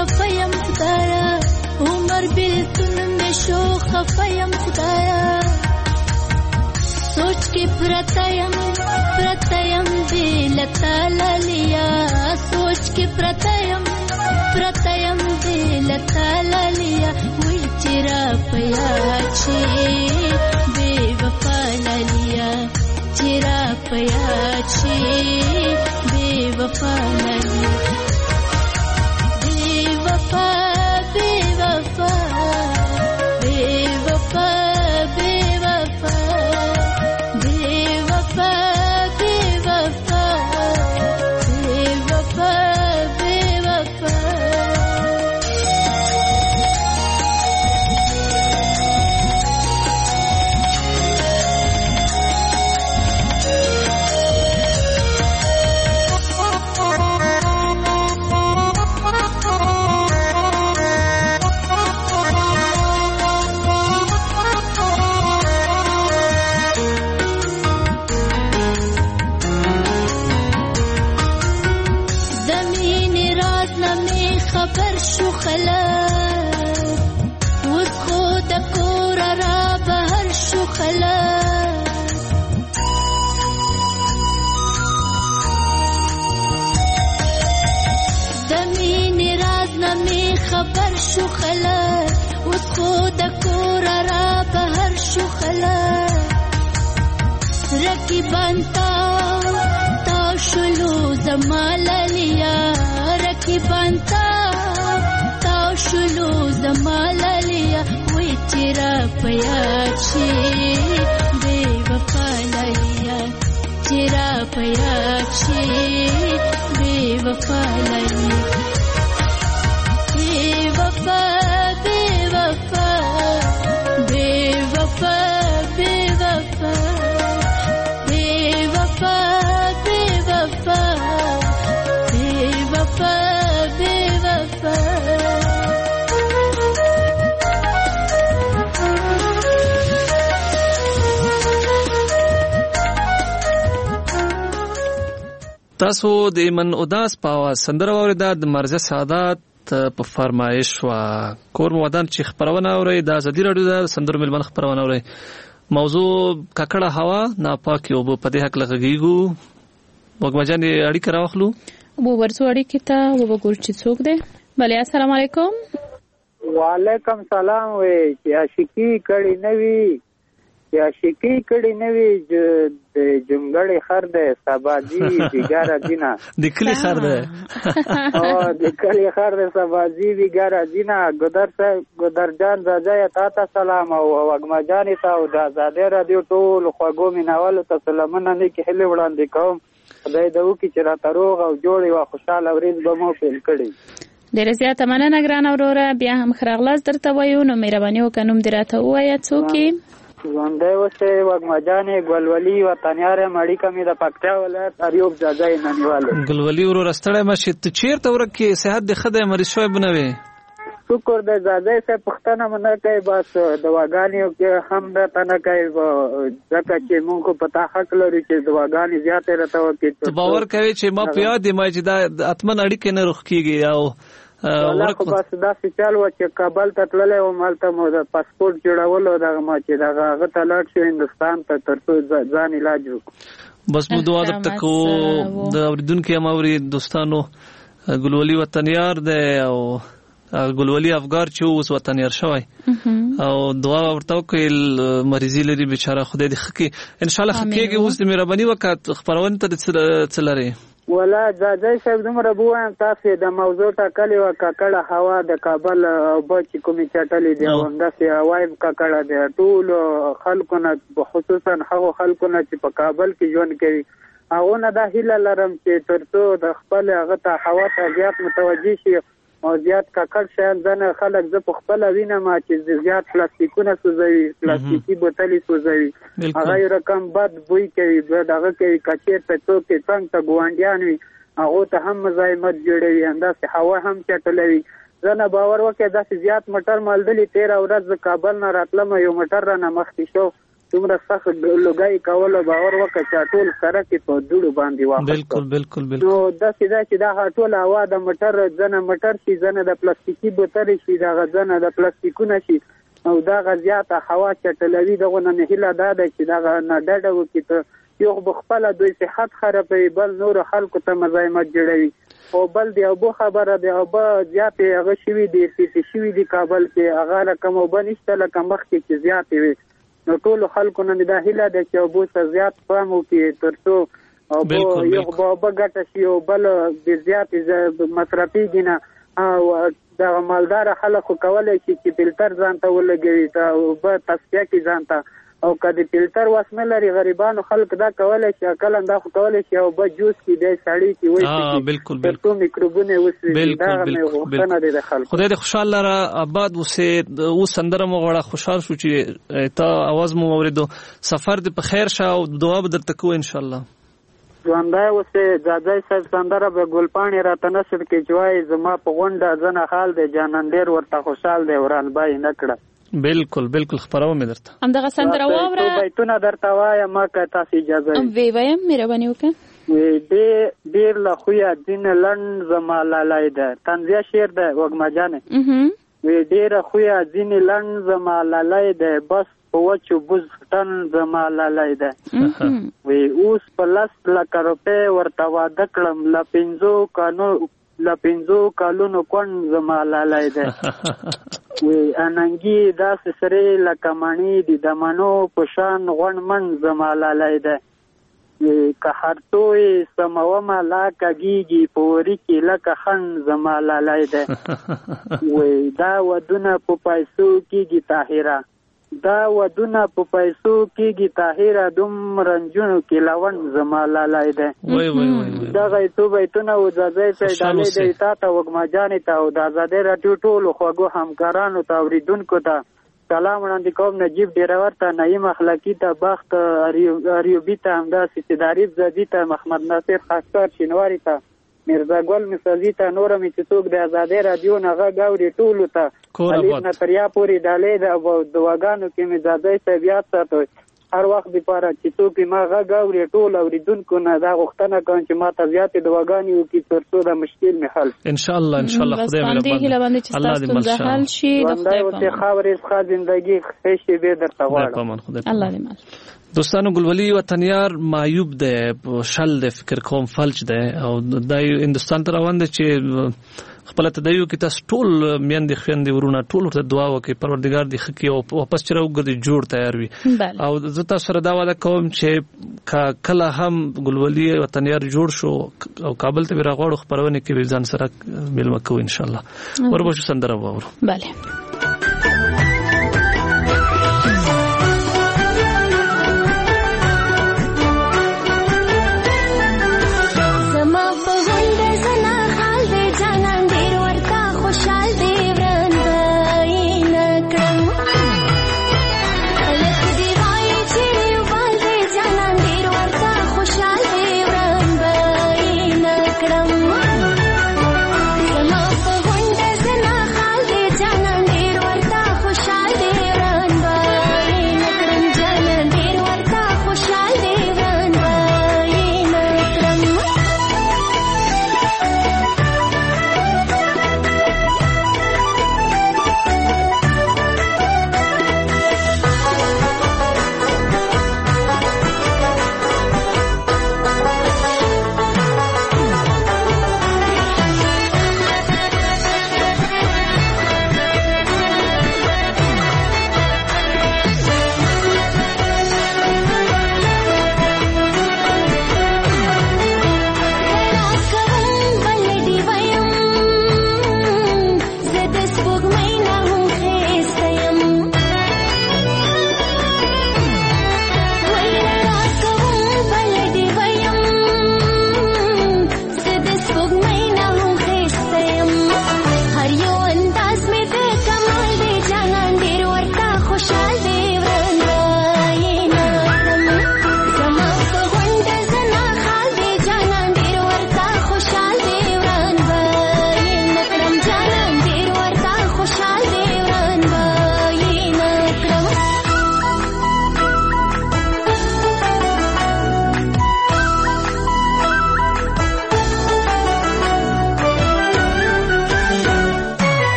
خفیم خدایا عمر بیلتون می شو خفیم خدایا سوچ کې پرتایم دلتا لالیا سوچ کې پرتایم دلتا لالیا وی چیرا پیا چی بے وفا لالیا چیرا پیا چی بے وفا لالیا بے وفا بے وفا بے وفا بے وفا خبر شو خلک اوس خو د کور را بهر شو خلک رقیبان تا شلو زمالالیا رقیبان تا شلو زمالالیا وی چیرا پیاچی بے وفا لالیا چیرا پیاچی بے وفا لالیا تاسو د ایمن اوداس په سندره واوریده د مرزه سعادت په فرمایش وا کور ودان چې خبرونه اوري د ازادي رادیو د سندرو ملمن خبرونه اوري موضوع ککړه هوا ناپاکي او په دې حق لګیږو وګمجان اړیکه راوخلو وو ورڅو اړیکه ته وګور چې څوک دی بله السلام علیکم وعلیکم سلام وې چې عاشقي کړي نوي یا شکی کړي نوي د جنګړې خر ده سبازي بیګاره دینا د کلی خر ده او د کلی خر ده سبازي بیګاره دینا ګدر جان راځي تا سلام او وګما جان ته او د آزادې رادیو ټول خوګو میناوالو ته سلامونه نه کې هلي وړاندې کوم خدای دې وکړي چې را تروغ او جوړي وا خوشاله ورځ به مو پیل کړي ډېر زیاته مننه ګران اوروره بیا هم خراغلاس درته وایو نو مهرباني وکړم دراته وایا څوک ژوندی اوسې وږمجانې ګلولي وطنیار یم اړیکه مې د پکتیا ولایت اریوب ځاځی نه نیولې ګلولي ورور ستړی مه شې ته چېرته ورکې صحت دې ښه دی مریض شوی به نه وې شکر دی ځاځی صاحب پوښتنه مو نه کوي بس دواګانې کې هم راته نه کوي ځکه چې مونږ خو په تا حق لرو چې دواګانې زیاتې راته وکړي ته باور کوې چې ما په یاد یم چې دا حتما اړیکې نه روغ کېږي او والله خو بس داسې چل و چې کابل ته تللی وم هلته مو د پاسپورټ جوړولو دغه ما چې دغه هغه ته لاړ شو هندوستان ته تر څو ځان علاج وکړو بس مو دعا درته کوو د اورېدونکي هم اوري دوستانو ګلولي وطنیار دی او ګلولي افګار چې اوس وطنیار شوی او دعا ورته وکړئ مریضي لري بیچاره خدای دې ښه کړي انشاءالله ښه کېږي اوس دې مهرباني وکړه خپرونې ته څه لرې ولا ځاځی صاحب دومره به وایم تاسې د موضوع ټاکلې وه ککړه هوا د کابل اوبه چې کومې چټلې دي او همداسې وایم ککړه دی ټولو خلکو نه خصوصا هغو خلکو نه چې په کابل کې ژوند کوي هغو نه دا هیله لرم چې تر څو د خپل هغه ته هوا ته زیات متوجه شي او زیات ککړ شیان ځنه خلک زه په خپله وینم چې زیات پلاستیکونه سوځوي پلاستیکي بوتلې سوځوي هغه یو رقم بد بوی کوي دغه کوي که چېرته څوک یې څنګ ته ګاونډیان وي هغو ته هم مزاحمت جوړوي همداسې هوا هم چټلوي زه نه باور وکړئ داسې زیات موټر مالدلي تېره ورځ د کابل نه راتلم یو موټر رانه مخکې شو دومره سخت لوګي کوله باور وکړه چې ټول سره کې په دوړو باندې واخلو. بالکل نو داسې دا چې دا ټول هوا د موټر ځنه موټر شي ځنه د پلاستیکي بوتل شي دا ځنه د پلاستیکونه شي او دا غزياته هوا چټلوي دغه نه هیله ده چې دا نه ډډه وکړي ته یو بخپله دوی صحت خرابوي بل نور خلکو ته مزاحمت جوړوي او بل دی او بو خبره دی او به زیاتې هغه شوي دي چې شوي دي کابل کې هغه رقم او بنشته لکه مخکې چې زیاتې وي نو ټول خلکو نه دا هیله ده چې او بو څه زیات پام وکړي ترڅو او بو یو به ګټه شي او بل د زیاتې مصرفي نه او دا مالدار خلکو کولای شي چې فلټر ځانته ولګوي او به تصفیه کې ځانته او کله فلټر واسنه لري غریبانو خلک دا کولای شي کله دا کولای شي او به جوس کې د سړی کې وایي بالکل میکروبونه وسوي دا غوښتنه دي د خلکو خدای دې خوشاله را آباد وسه او سندره مو غواړه خوشحال شو چې تا आवाज مو اوریدو سفر دې په خیر شه او دعا به درته کوو ان شاء الله. ژوندای اوسه جاجای صاحب سندره به ګلپاڼې راته نشر کې جوای زما په غونډه ځنه حال دی جانان ډیر ورته خوشحال دی وران بای نکړه. بالکل خبرو مې درته همدغه سندره واوره بیتونه درته وایم ما که تاسو اجازه وي وایم مهرباني وکړه. ډیر له خویا دین لند زما لالای ده تنزیه شعر ده وګما جانه وی ډیر خویا دین لند زما لالای ده بس په وچو بوز ټن زما لالای ده وی اوس په لاس لکه روپې ورته واده کړم له پنځو کالونو کون زما لالای ده وی اننګي داسې سره لکه مانی دي د منو په شان غون من زما لالای ده که هرتوی سموما لا کګيږي پوري کې لکه خن زما لالای ده وی دا ودونه په پیسو کېږي طاهره دا ودونه په پیسو کېږي طاهره دوم رنجونو کې لون زما لالای ده دا غیتو بیتونه او ځای په ډالې دی تا ته وګما جانې ته او د آزادۍ راډیو ټولو خوږو همکارانو ته اوریدونکو ته سلام وړاندې کوم. نجیب ډیرور ته نعیم اخلاقی ته بخت اریوبی ته همداسې چې داریب زدی ته محمد ناصر خاکسار شینواری ته میرزا ګل مسعودی ته نور مې چې څوک د آزادۍ راډیو نه غاوري ټولو ته علي نتریا پوری ډالې د دواګانو کې مې زادای صاحب یاد ساتو هر وخت لپاره چې څوک ما غاوري ټول اوریدونکو نه دا غوښتنه کوم چې ما ته زیاتې دواګانې وکړي ترڅو دا مشکل مې حل ان شاء الله خدای مهربان الله دې مل حل شي د خدای په خاورې ښه ژوندۍ ښه به درته غواړم الله دې مل. دوستانو ګلولي وطنیار معیوب ده شل ده فکر کوم فلج ده او د هندستان ته روان ده چې خپل تدایو کې تاسو ټول میندې خويندې ورونه ټول ورته دعا وکړي پروردګار دې خکې او واپس چر وګرځي جوړ تیار وي او زه تاسو سره دا وعده کوم چې کله هم ګلولي وطنیار جوړ شو او کابل ته راغړو خبرونه کې ځان سره ملما کوو ان شاء الله وربشو سندره وورو. bale زما په غونډه زنا حال دې جانان دې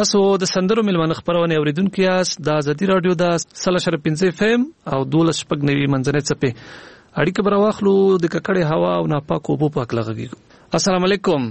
تاسو د سندرو ملمنه خبرونه اوریدونکو یاست د ازادي رادیو د 3.5 FM او 12.9 منځنۍ چپه اړیکه برواخلو د ککړې هوا او ناپاکو اوبو په اړه غږیږو. السلام علیکم.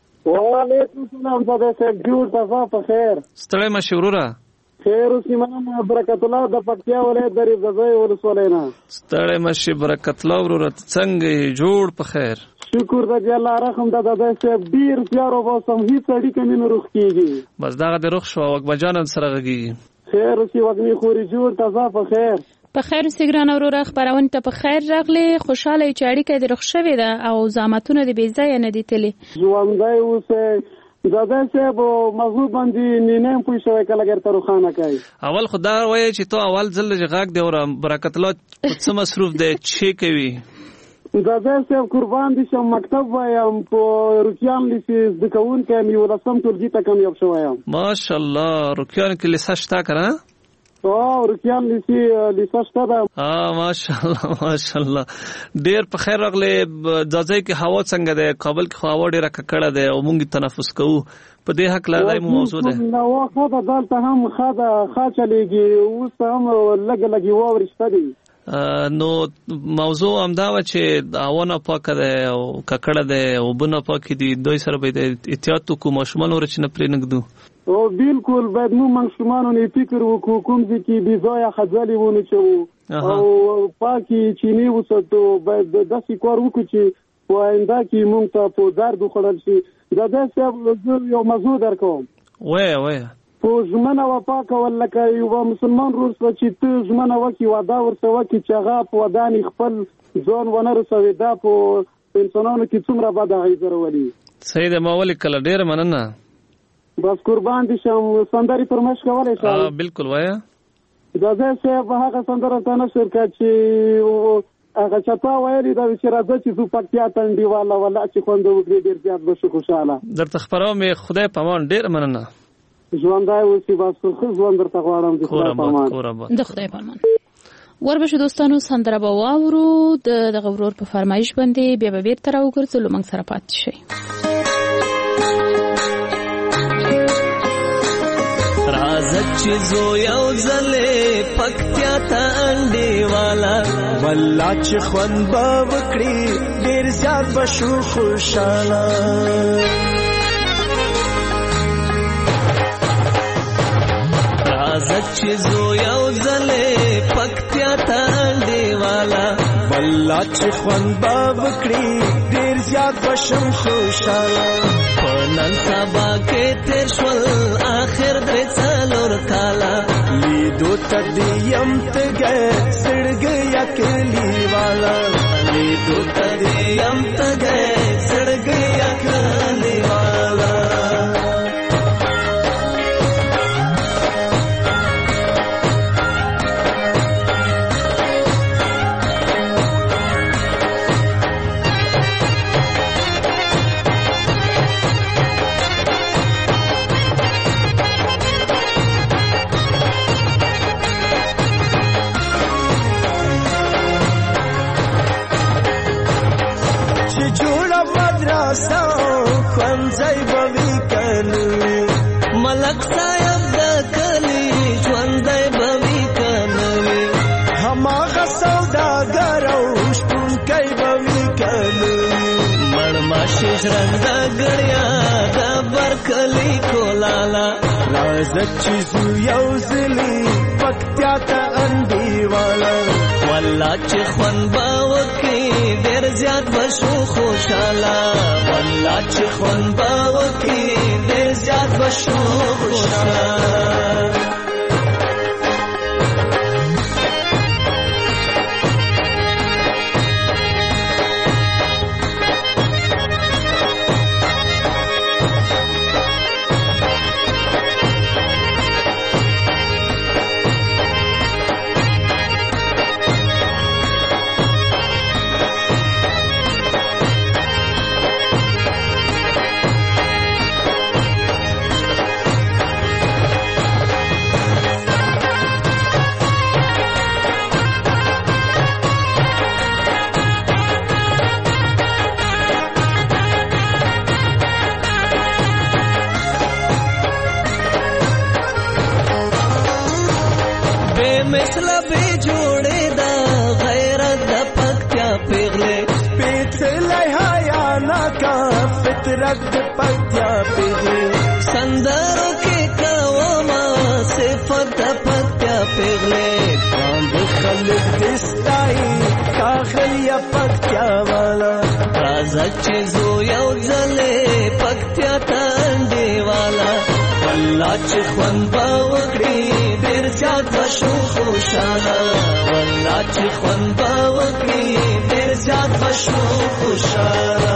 وعلیکم السلام. صدیق صاحب جوړ تاسو په خیر؟ ستړی مشورورا خیر اوسې برکت الله د پکتیا ولایت د ریفزای ولسوالۍ نه. ستړی مشي برکت الله ورور څنګه جوړ په خیر؟ شکر د الله رحم د دادای صاحب ډیر زیار او سم هیڅ اړیکه نه روخ کیږي. بس دا د روخ شو وګ بجان سره غږیږي. خیر اوسې وګنی خوري جوړ تاسو په خیر؟ په خیر سګران اورور خبرونه ته په خیر راغلي. خوشاله چې اړیکه د روخ شوې ده او زامتونه د بیځای نه دي تلي. ژوندای اوسه دادای صاحب موضوع باندې نیم پوي شوی کله ګرته روخانه کوي. اول خدا وایي چې تو اول ځل غږ دی او برکت الله څه مصروف دی چې کوي. دادای صاحب قربان دي شم مکتب وایم په روکیان لیسي د کوون کې مې ولسم ټولګي ته کامیاب شوم. ماشاءالله روکیان کې لیسه شتا کړه؟ او روکیان لیسه شتا ده. ماشاءالله ماشاءالله ډیر په خیر راغلی. ځای کې هوا څنګه ده؟ کابل کې هوا ډیره ککړه ده او موږ تنفس کوو. په دې حق لا دای موضوع ده. نو خاطر دلته هم خا چلیږي اوس هم لګي وورشته دي. نو موضوع همدا و چې هوا پاکه ده او ککړه ده او بونه پاکه دي. دوی سره به احتیاط وکړو ماشومان ورچ نه پرې نګدو. او بالکل باید مو ماشومان نه فکر وکړو کوم ځکه بي ځای خځلې ونه چو او پاکي چيني وساتو. باید داسې کار وکړو چې ویندا کې مونږ ته په درد خړل شي. دا داسې یو موضوع درکوم. وای په ژمنه وفا کول لکه یو مسلمان روز چې ته ژمنه وکړي وعده ورته وکړي چې هغه په ودانې خپل ځان ونه رسوي. دا په انسانانو کې څومره بد اغېزه راولي. صحیح ده. ما ولې کله ډېره مننه. بس قربان دي شم. سندرې فرمایش کولی شم؟ بالکل وایه. دا ځای صاحب هغه سندره ته نشر کړه چې هغه چتا ویلي دا چې راځه چې زه پکتیا تنډي والا ولا چې خوند وکړي ډېر زیات به شو خوشاله. درته خبروم خدای په امان ډېره مننه. ژوندای اوسې بس خو ژوند درته غواړم د خدای په امان. د خدای په امان. وربشه دوستانو سندره به واورو د غورور په فرمایش باندې بیا به بیرته راوګرځو موږ سره پاتې شئ. راځه چې زو یو ځلې پکتیا ته انډي والا والله چې خوند به وکړي ډېر زیات به شو خوشاله. راځه چې زو یو ځلې پکتیا ته انډي والا والله چې خوند به وکړي ډېر زیات به شم خوشاله. په نن سبا کې تیر شول آخر درې څلور کاله لیدو ته دې یم تږی زړګی اکلی والا. لیدو ته دې یم تږی زړګی اکلی والا. خوانځای به وي کنه ملک صاحب د کلی ژوندی به وي کنه هماغه سوداګر او شپونکی به وي کنه مړماشي ژرنده ګړیا د برکلي کولاله. راځه چې زو یو ځلې پکتیا ته انډي والا والله چې خوند به وکړي ډېر زیات به شو خوشاله. والله چې خوند به وکړي ډېر زیات به شو خوشاله. مثل به جوړې دا غیرت د پکتیا پیغلې پیڅلې حیا ناکا فطرت د پکتیا پیغلې سندرو کې کوما صفت د پکتیا پیغلې باند خلک دستای کاخلیا پکتیا والا راځه چې زو یو ځلې پکتیا تانډي والا والله چې خوان با وکړي ډېر زیات بشو خوشاله والله چې خوان با وکړي ډېر زیات بشو خوشاله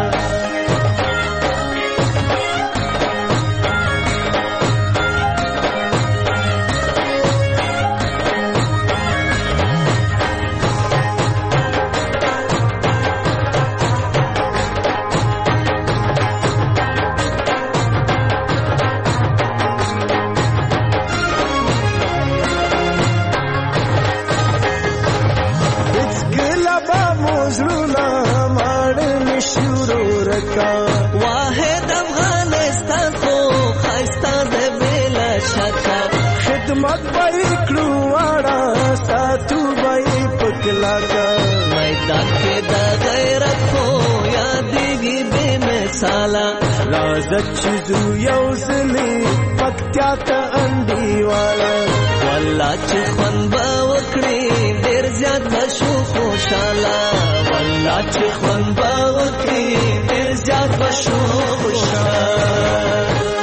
واحد افغانستان خو خایستا د بلا شکا خدمت بای کړو واړه ساتو بای پکلاکا میدان کې د غیرت خو یادېږي بے مثاله راځه چې زو یو ځلې پکتیا ته انډي والا والله چې خوان به وکړي ډېر زیات بشو خوشاله والله چې خوان به وکړي ډېر زیات بشو خوشاله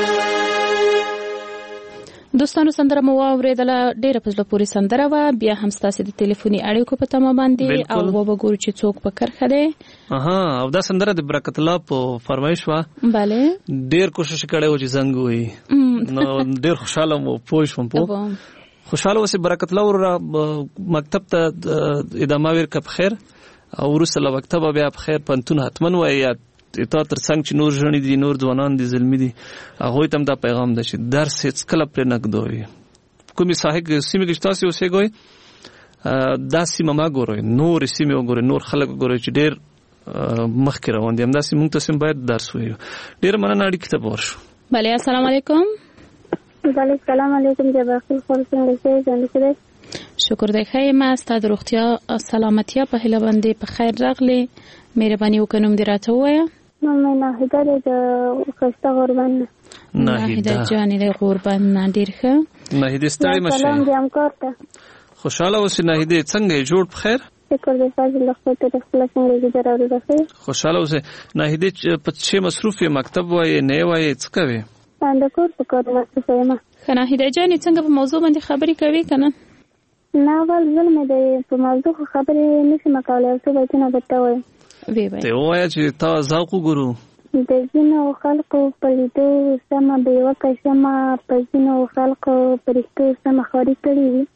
دوستانو سندره مو واورېدله ډېره په زړه پورې سندره وه بیا هم ستاسې د تلیفوني اړیکو په تمه باندې او وګورو چې څوک په کرښه دی او دا سندره د برکت الله په فرمایش وه بله ډېر کوشش کړی و چې زنګ ووهي نو ډېر خوشحاله مو پوه شوم خوشحاله اوسې برکت الله ور مکتب ته ادامه ورکړه په خیر او وروسته له مکتبه بیا په خیر پوهنتون حتما وایي تا ترڅنګ چې نور ژڼي دي نور ځوانان دي زلمي دي هغوی ته هم دا پیغام ده چې درس هېڅکله پرې نه ږدوئ کومې ساحې سیمې کې چې تاسې اوسېږئ دا سیمه مه ګورئ نورې سیمې وګورئ نور خلک وګورئ چې ډېر مخکې روان دي همداسې موږ ته هم باید درس ووایو ډېره مننه اړیکې ته به ورشو بله السلام علیکم بله السلام علیکم جبارخیل خور څنګه شئ ژوندي ښه دی شکر دی ښه یم ستا د روغتیا سلامتیا په هیله باندې په خیر راغلې مهرباني وکړه نوم دې راته ووایه مې ناهیده دی د ښایسته غوربند نه ناهیده جانې دی غوربند نه ډېر ښه ناهیدې ستړې مه شئ سلام دې همکار ته خوشحاله اوسې ناهیدې څنګه یې جوړ په خیر شکر دی فضل د خدای ته د خپله څنګه لیدل راوړو ښه خوشحاله اوسې ناهیدې په څه مصروف یې مکتب وایې نه وایې څه کوې د کور په کار مصروفه یم ښه ناهیده جانې څنګه په موضوع باندې خبرې کوې که نه نه اول ظلم دی په موضوع خو خبرې نشم کولی یو څه بیتونه درته وایم ته ووایه چې تا ذوق وګورو د ځینو خلقو په لیدو سمه بېوکه شمه په ځینو خلقو په رښتو سمه خواري کړې وي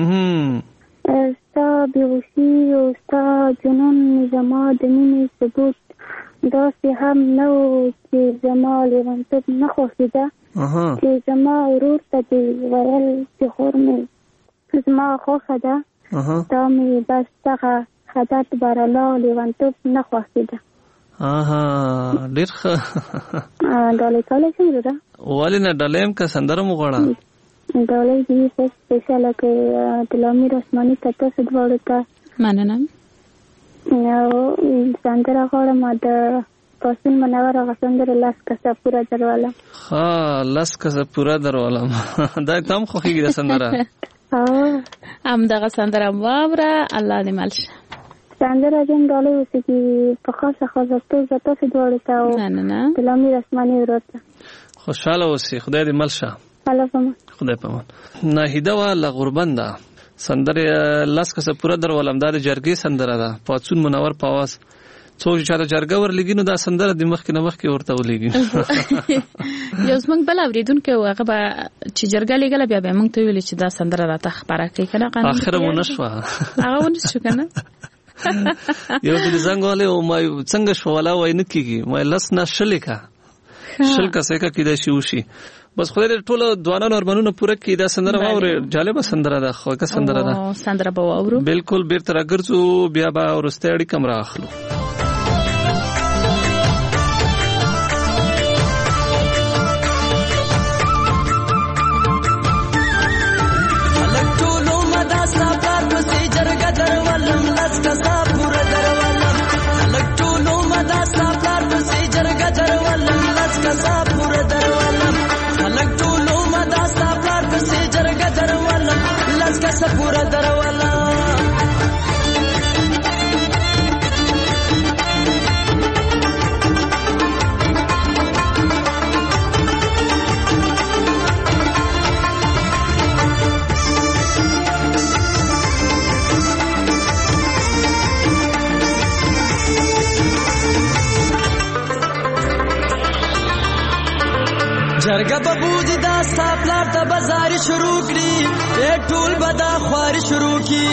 ستا بېهوشي او ستا جنون زما د مینې ثبوت داسې هم نه و چې زما لیونتوب نه خوښېده چې زما ورور ته دې ویل چې خور مې زما خوښه ده دا مې بس دغه خدت برالله لیونتوب نه خوښېده ډېر ښه ډالۍ کولی شم وروره ولې نه ډالۍ هم که سندره مو غواړه ډالۍ دې سپېشاله کې د لامیر اسماني ته تاسو دواړو ته مننه سندره غواړم د پاڅون منور هغه سندره لس کسه پوره درولم لس کسه پوره درولم دا ته هم خوښېږي دا سندره همدغه سندره واوره الله دې مل شه سندره دې هم ډالۍ اوسېږي په خاصه خاصتوب زه تاسې دواړو ته او د لامیر اسماني ورور ته خوشحاله اوسې خدای دې مل شه الله پامان خدای پامان ناهیده وه له غوربنده سندره لس کسه پوره درولم دا د جرګې سندره ده پاڅون منور په اواز څوک چې چاته جرګه ورلېږي نو دا سندره د مخکې نه مخکې ورته ولېږي یو زموږ بل اورېدونکی و هغه به چې جرګه لېږله بیا به یې موږ ته ویلې چې دا سندره راته خپاره کړئ که نه اخره ونه شوه هغه ونه شو که نه یو ځل زنګ وهلی و ما څنګه شوه ولا وایي نه کېږي ما لس نه شلې که شل کسې که کېدای شي وشي بس خدای دې ټوله ځوانانو ارمانونه پوره کړي دا سندره واورئ جالبه سندره ده خوږه سندره ده سندره به واورو بالکل بیرته راګرځو بیا به وروستۍ اړیکه هم رااخلو هلک ټول کسا پورا درولم خلک ټول مدا ستا پلار پسې جرګه درولم لس کسا پورا درولم جرګه به بودی دا ستا پلار ته بازاري شروع کړي ټول به دا خواري شروع کړي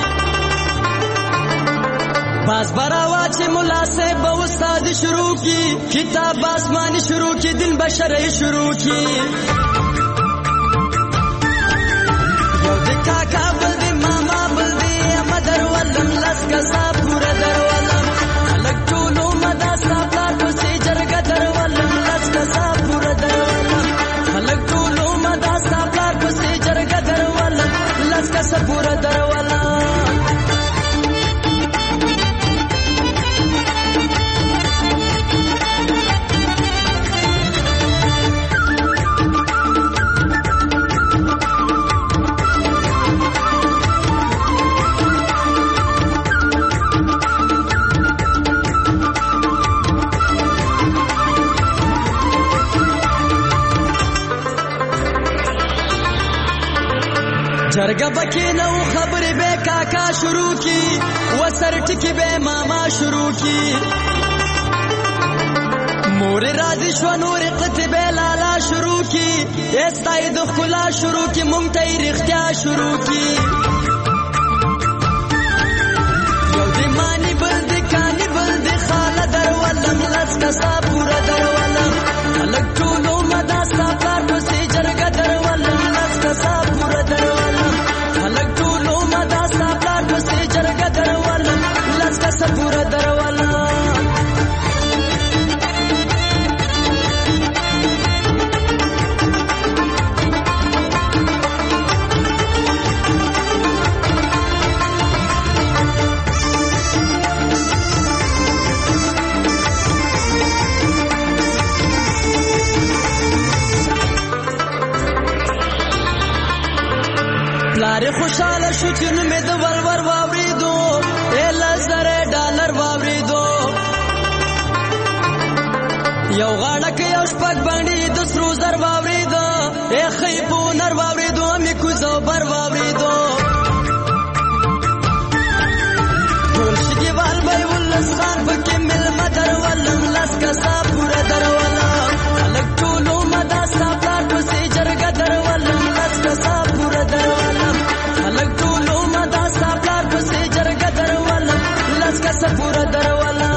باز براوا چې ملا صاحب به استاد شروع کړي کتاب آسماني شروع کړي دین بشري شروع کړي یو د کاکا بل دی ماما بل دی مدر ولم لس کسا پورا درولم خلک ټول مدا ستا پلار پسې جرګه درولم لس کسا پورا درولم خلک ټول مدا ستا پلار پسې جرګه درولم لس کسا پورا درولم جرګه بکې نو خبرې به کاکا شروع کی وسر ټکی به ماما شروع کی مور راځي شو نور قطبه لالا شروع کی استای د خلا شروع کی مونږ ته رښتیا شروع کی یو دې مانی بل دې کانی بل دې خاله درولم لس کسا پورا درولم خلک ټول مدا ستا پلار پسې جرګه درولم لس کسا پورا درولم خلک ټول مدا ستا پلار پسې جرګه درولم لس کسا پورا درولم پلار خوشاله شو چې نو مې د ورور واوریدو $1,000 واوریدو یو غاړه کې یو شپږ باندې د سرو زر واوریدو خې په نر واوریدو مې کوزو بر واوریدو ټول شګیوال به ولس خان پکې مل مدر ولم لس کسا پورا درولم خلک ټول مدا ستا پلار پسې جرګه درولم لس کسا پورا درولم خلک ټول مدا ستا پلار پسې جرګه درولم لس کسا پورا درولم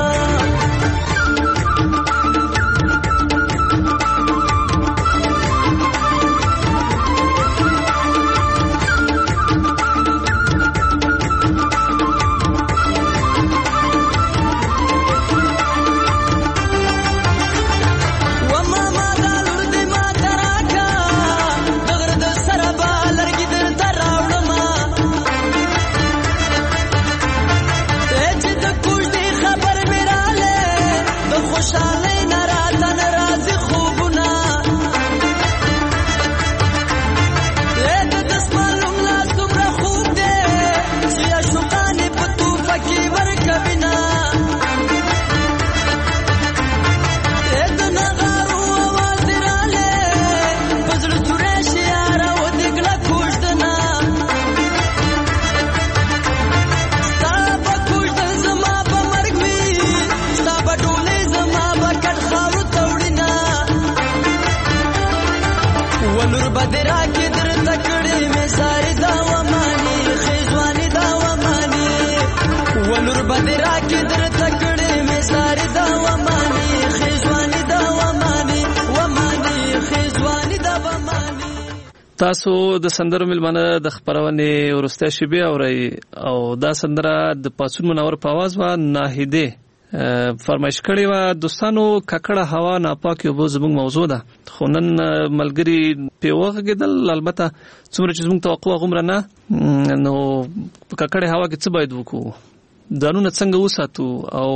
تاسو د سندرو ملمانه د خبرونه ورسته شبي او دا سندره د پاسون منور په आवाज و ناهیده فرمایش کړی و دوستانو ککړه هوا ناپاکه وبو زموږ موضوع ده خو نن ملګری په وغږیدل البته څومره چې زموږ توقع غومره نه نو په ککړه هوا کې څه باید وکړو دانونه څنګه وساتو او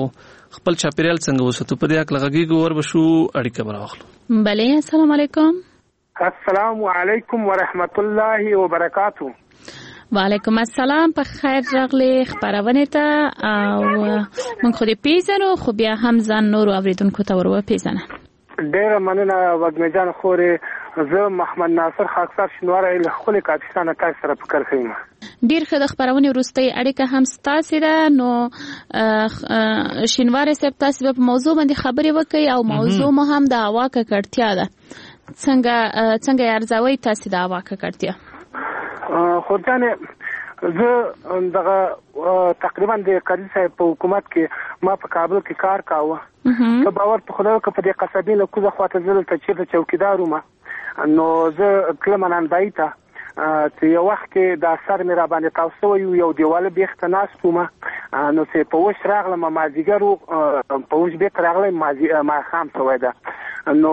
خپل چاپیریال څنګه وساتو په دې حق لغږیږو ور بشو اړیکه براخلو. بله السلام علیکم. السلام علیکم ورحمت الله وبرکاتو. وعلیکم السلام. په خیر راغلی خبرونه ته او من خو دې پیژنو خو بیا هم ځان نور اوریدونکو ته ورو پیژنه. ډیره مننه وګمه جان خورې. زه محمد ناصر خاکسار شینواری له خپل کاپیسان تاسو سره فکر کوم. ډیر ښه د خبرونه وروستۍ اړیکه هم ستاسو ده. نو شینواری صاحب تاسو په موضوع باندې خبرې وکړئ او موضوع مو هم د هوا ککړتیا ده. څنګه ارزوي تاسو د هوا ککړتیا؟ خو ځانه زه دغه تقریبا د قاضي صاحب په حکومت کې ما په کابل کې کار کاوه. ته باور په خدای کې په دې قصبې له کوزه خواته زل ته چیرته چوکیدار وم. نو زه کله منندای ته یو وخت کې د اثر مې را باندې تاسو یو دیواله بیخته ناست وم. نو چې په وښ راغلم مازیګر په وښ بیت راغلم ما خام شوی ده. نو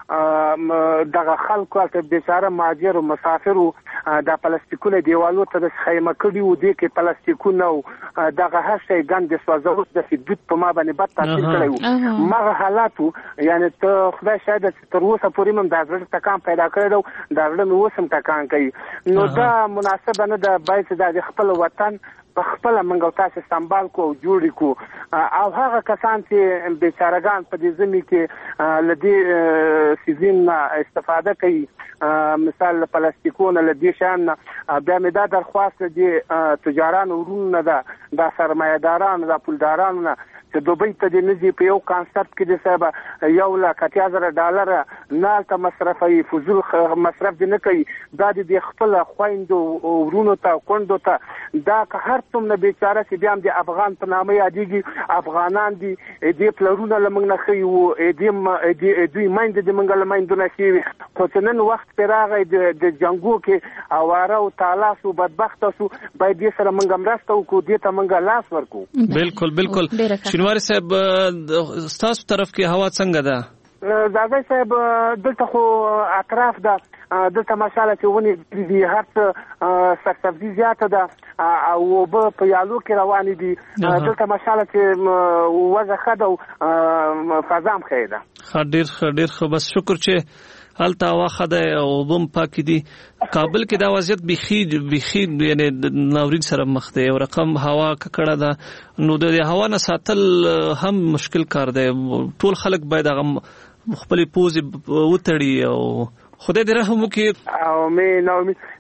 دغه خلکو ته بیچاره ماجر او مسافر د پلاستیکونو دیوالو ته د خیمه کړي و دي کې پلاستیکونو دغه هر شی ګند سوځو د فدوت په ما باندې بد تاثیر کړی و. مغه حالاتو یعنی ته خدای شاید تر اوسه پورې مم د ځړ تکان پیدا کړو دا له اوسم تکان کوي. نو دا مناسبه نه ده باید د خپل وطن خپل منګو تاسو استعمال کو جوړی کو او هغه کسان چې بیچارهګان په دې ځمې کې لدی سیزن استفاده کوي مثال پلاستیکونه لدی شان بیا مې دا درخواست دي تجاران ورونه ده د سرمایه‌داران د پولدارانو نه چې دوبۍ ته د نزي په یو کانسپټ کې د صاحب $1,00,000 نه ته مصرفي فزول مصرف دي نه کوي. دا د خپل خويندو ورونو ته کوندو ته دا که هر څومره بیچاره چې بیا د افغان په نامه یادېږي افغانان دي دې پلرونه لمنګ نه خي وو دې دوی مایند د منګل مایندونه شي خو نن وخت پر راغی د جنگو کې اواره او تالاسو بدبخت سو باید دې سره منګ مرسته وکړو دې ته منګ لاس ورکو. بالکل شینواری صاحب ستاسو طرف کې هوا څنګه ده؟ زاګي صاحب دلته خو اطراف ده دلته ماشاءالله چې ونی دي هر څه سبزی زیاته ده او په یالو کې روان دي دلته ماشاءالله چې وځه خدو فزام خیده. ډیر خو بس شکر چې هلته واخده او بم پاک دي. کابل کې دا وضعیت بخي یعنی ناورین سره مخ دی او رقم هوا ککړه ده. نو د هوا نه ساتل هم مشکل کار دی. ټول خلک باید هغه خپل پوزي وتړي او خدای دې رحم وکړي. او مې نو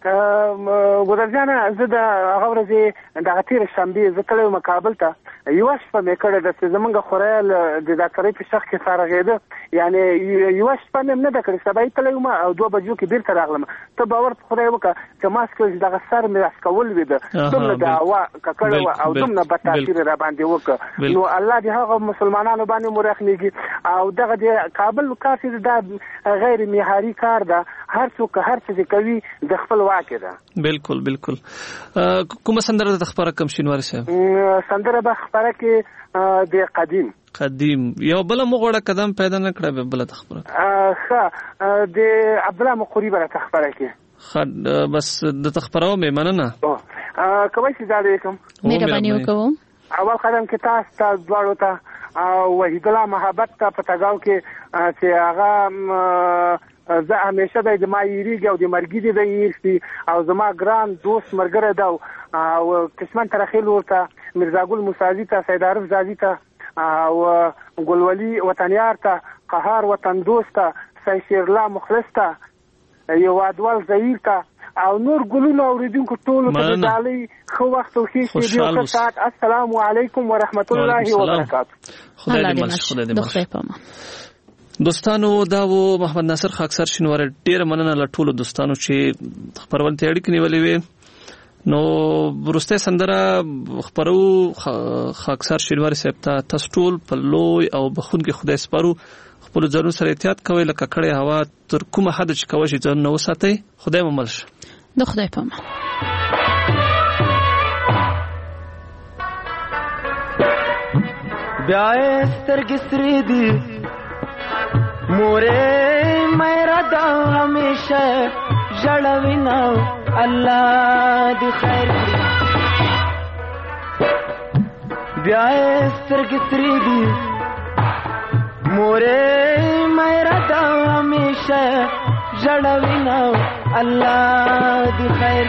ګورځانه زه د هغه ورځې د غتیر شنبه زه کله مقابل ته یو شپه مې کړه د زمونږ خورال د ډاکټرۍ په شخص کې فارغېده یعنی یو شپه مې نه د کړې سبا یې تلم او 2 بجو کې بیرته راغلم. ته باور خدای وکړه چې ماسک دغه سر مې اسکول وید دومره د هوا ککړه او دومره بد تاثیر را باندې وکړ. نو الله دې هغه مسلمانانو باندې مرخنيږي او دغه د کابل کافي د غیر معیاري کار ده. هر څوک هر څه کوي د خپل واکه ده. بالکل کومه سندره د خبره کم شینواری صاحب؟ سندره به خبره کې د قدیم یو بل مغوړه قدم پیدا نه کړه به بل تخبره د عبد الله مقری بر تخبره کې بس د تخبره مې مننه کوي چې دا لیکم مهرباني وکړو. اول قدم کې تاسو دواړو ته او وحید الله محبت ته پتاګاو کې چې هغه زه همیشه د مایریږي او د مرګي دی یېستي او زما ګران دوست مرګره دا او قسمت ترخیل ورته مرزا ګل موسازي ته سید عارف زازي ته او ګلولي وطنيار ته قهار وطن دوست ته سید شیر الله مخلص ته یو ادوال زهیر ته او نور ګلونو اوریدونکو ټول ته دالي خو وخت او ښه دی او سات. السلام علیکم ورحمت الله وبرکاته. خدای دې مل. دوستانو دا و محمد ناصر خاکسار شینواری ډیر مننه له ټولو دوستانو چې خبرونه اړیکې نیولې وي. نو ورسته سندره خبرو خاکسار شینواری صاحب ته تاسو ټول په لوی او بخون کې خدای سپارو. خپل ځانو سره احتیاط کوئ لکه کړه هوا تر کومه حد چې کوي چې ځان نو ساتي. خدای مو مل شه. د خدای په امان. بیا سترګې سرې دي مورې مېرا دا همیشه جړوینا الله دې خیر بیا سترګې سرې دي مورې مېرا دا همیشه ژړوي نه الله دې خیر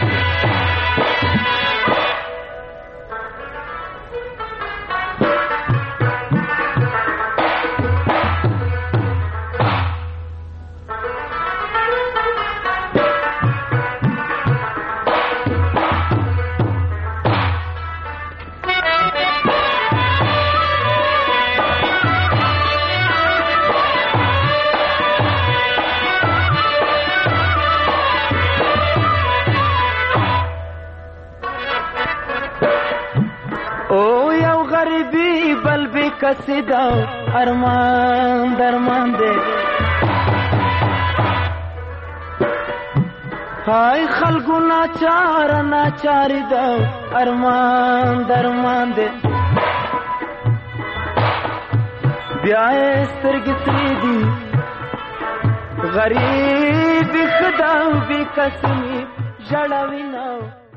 کسیدا ارمان درمان دے ہائے خلقو ناچار ناچاری دا ارمان درمان دے بیائے سترگی سیدی غریب خدا بی قسمی جڑاوی ناو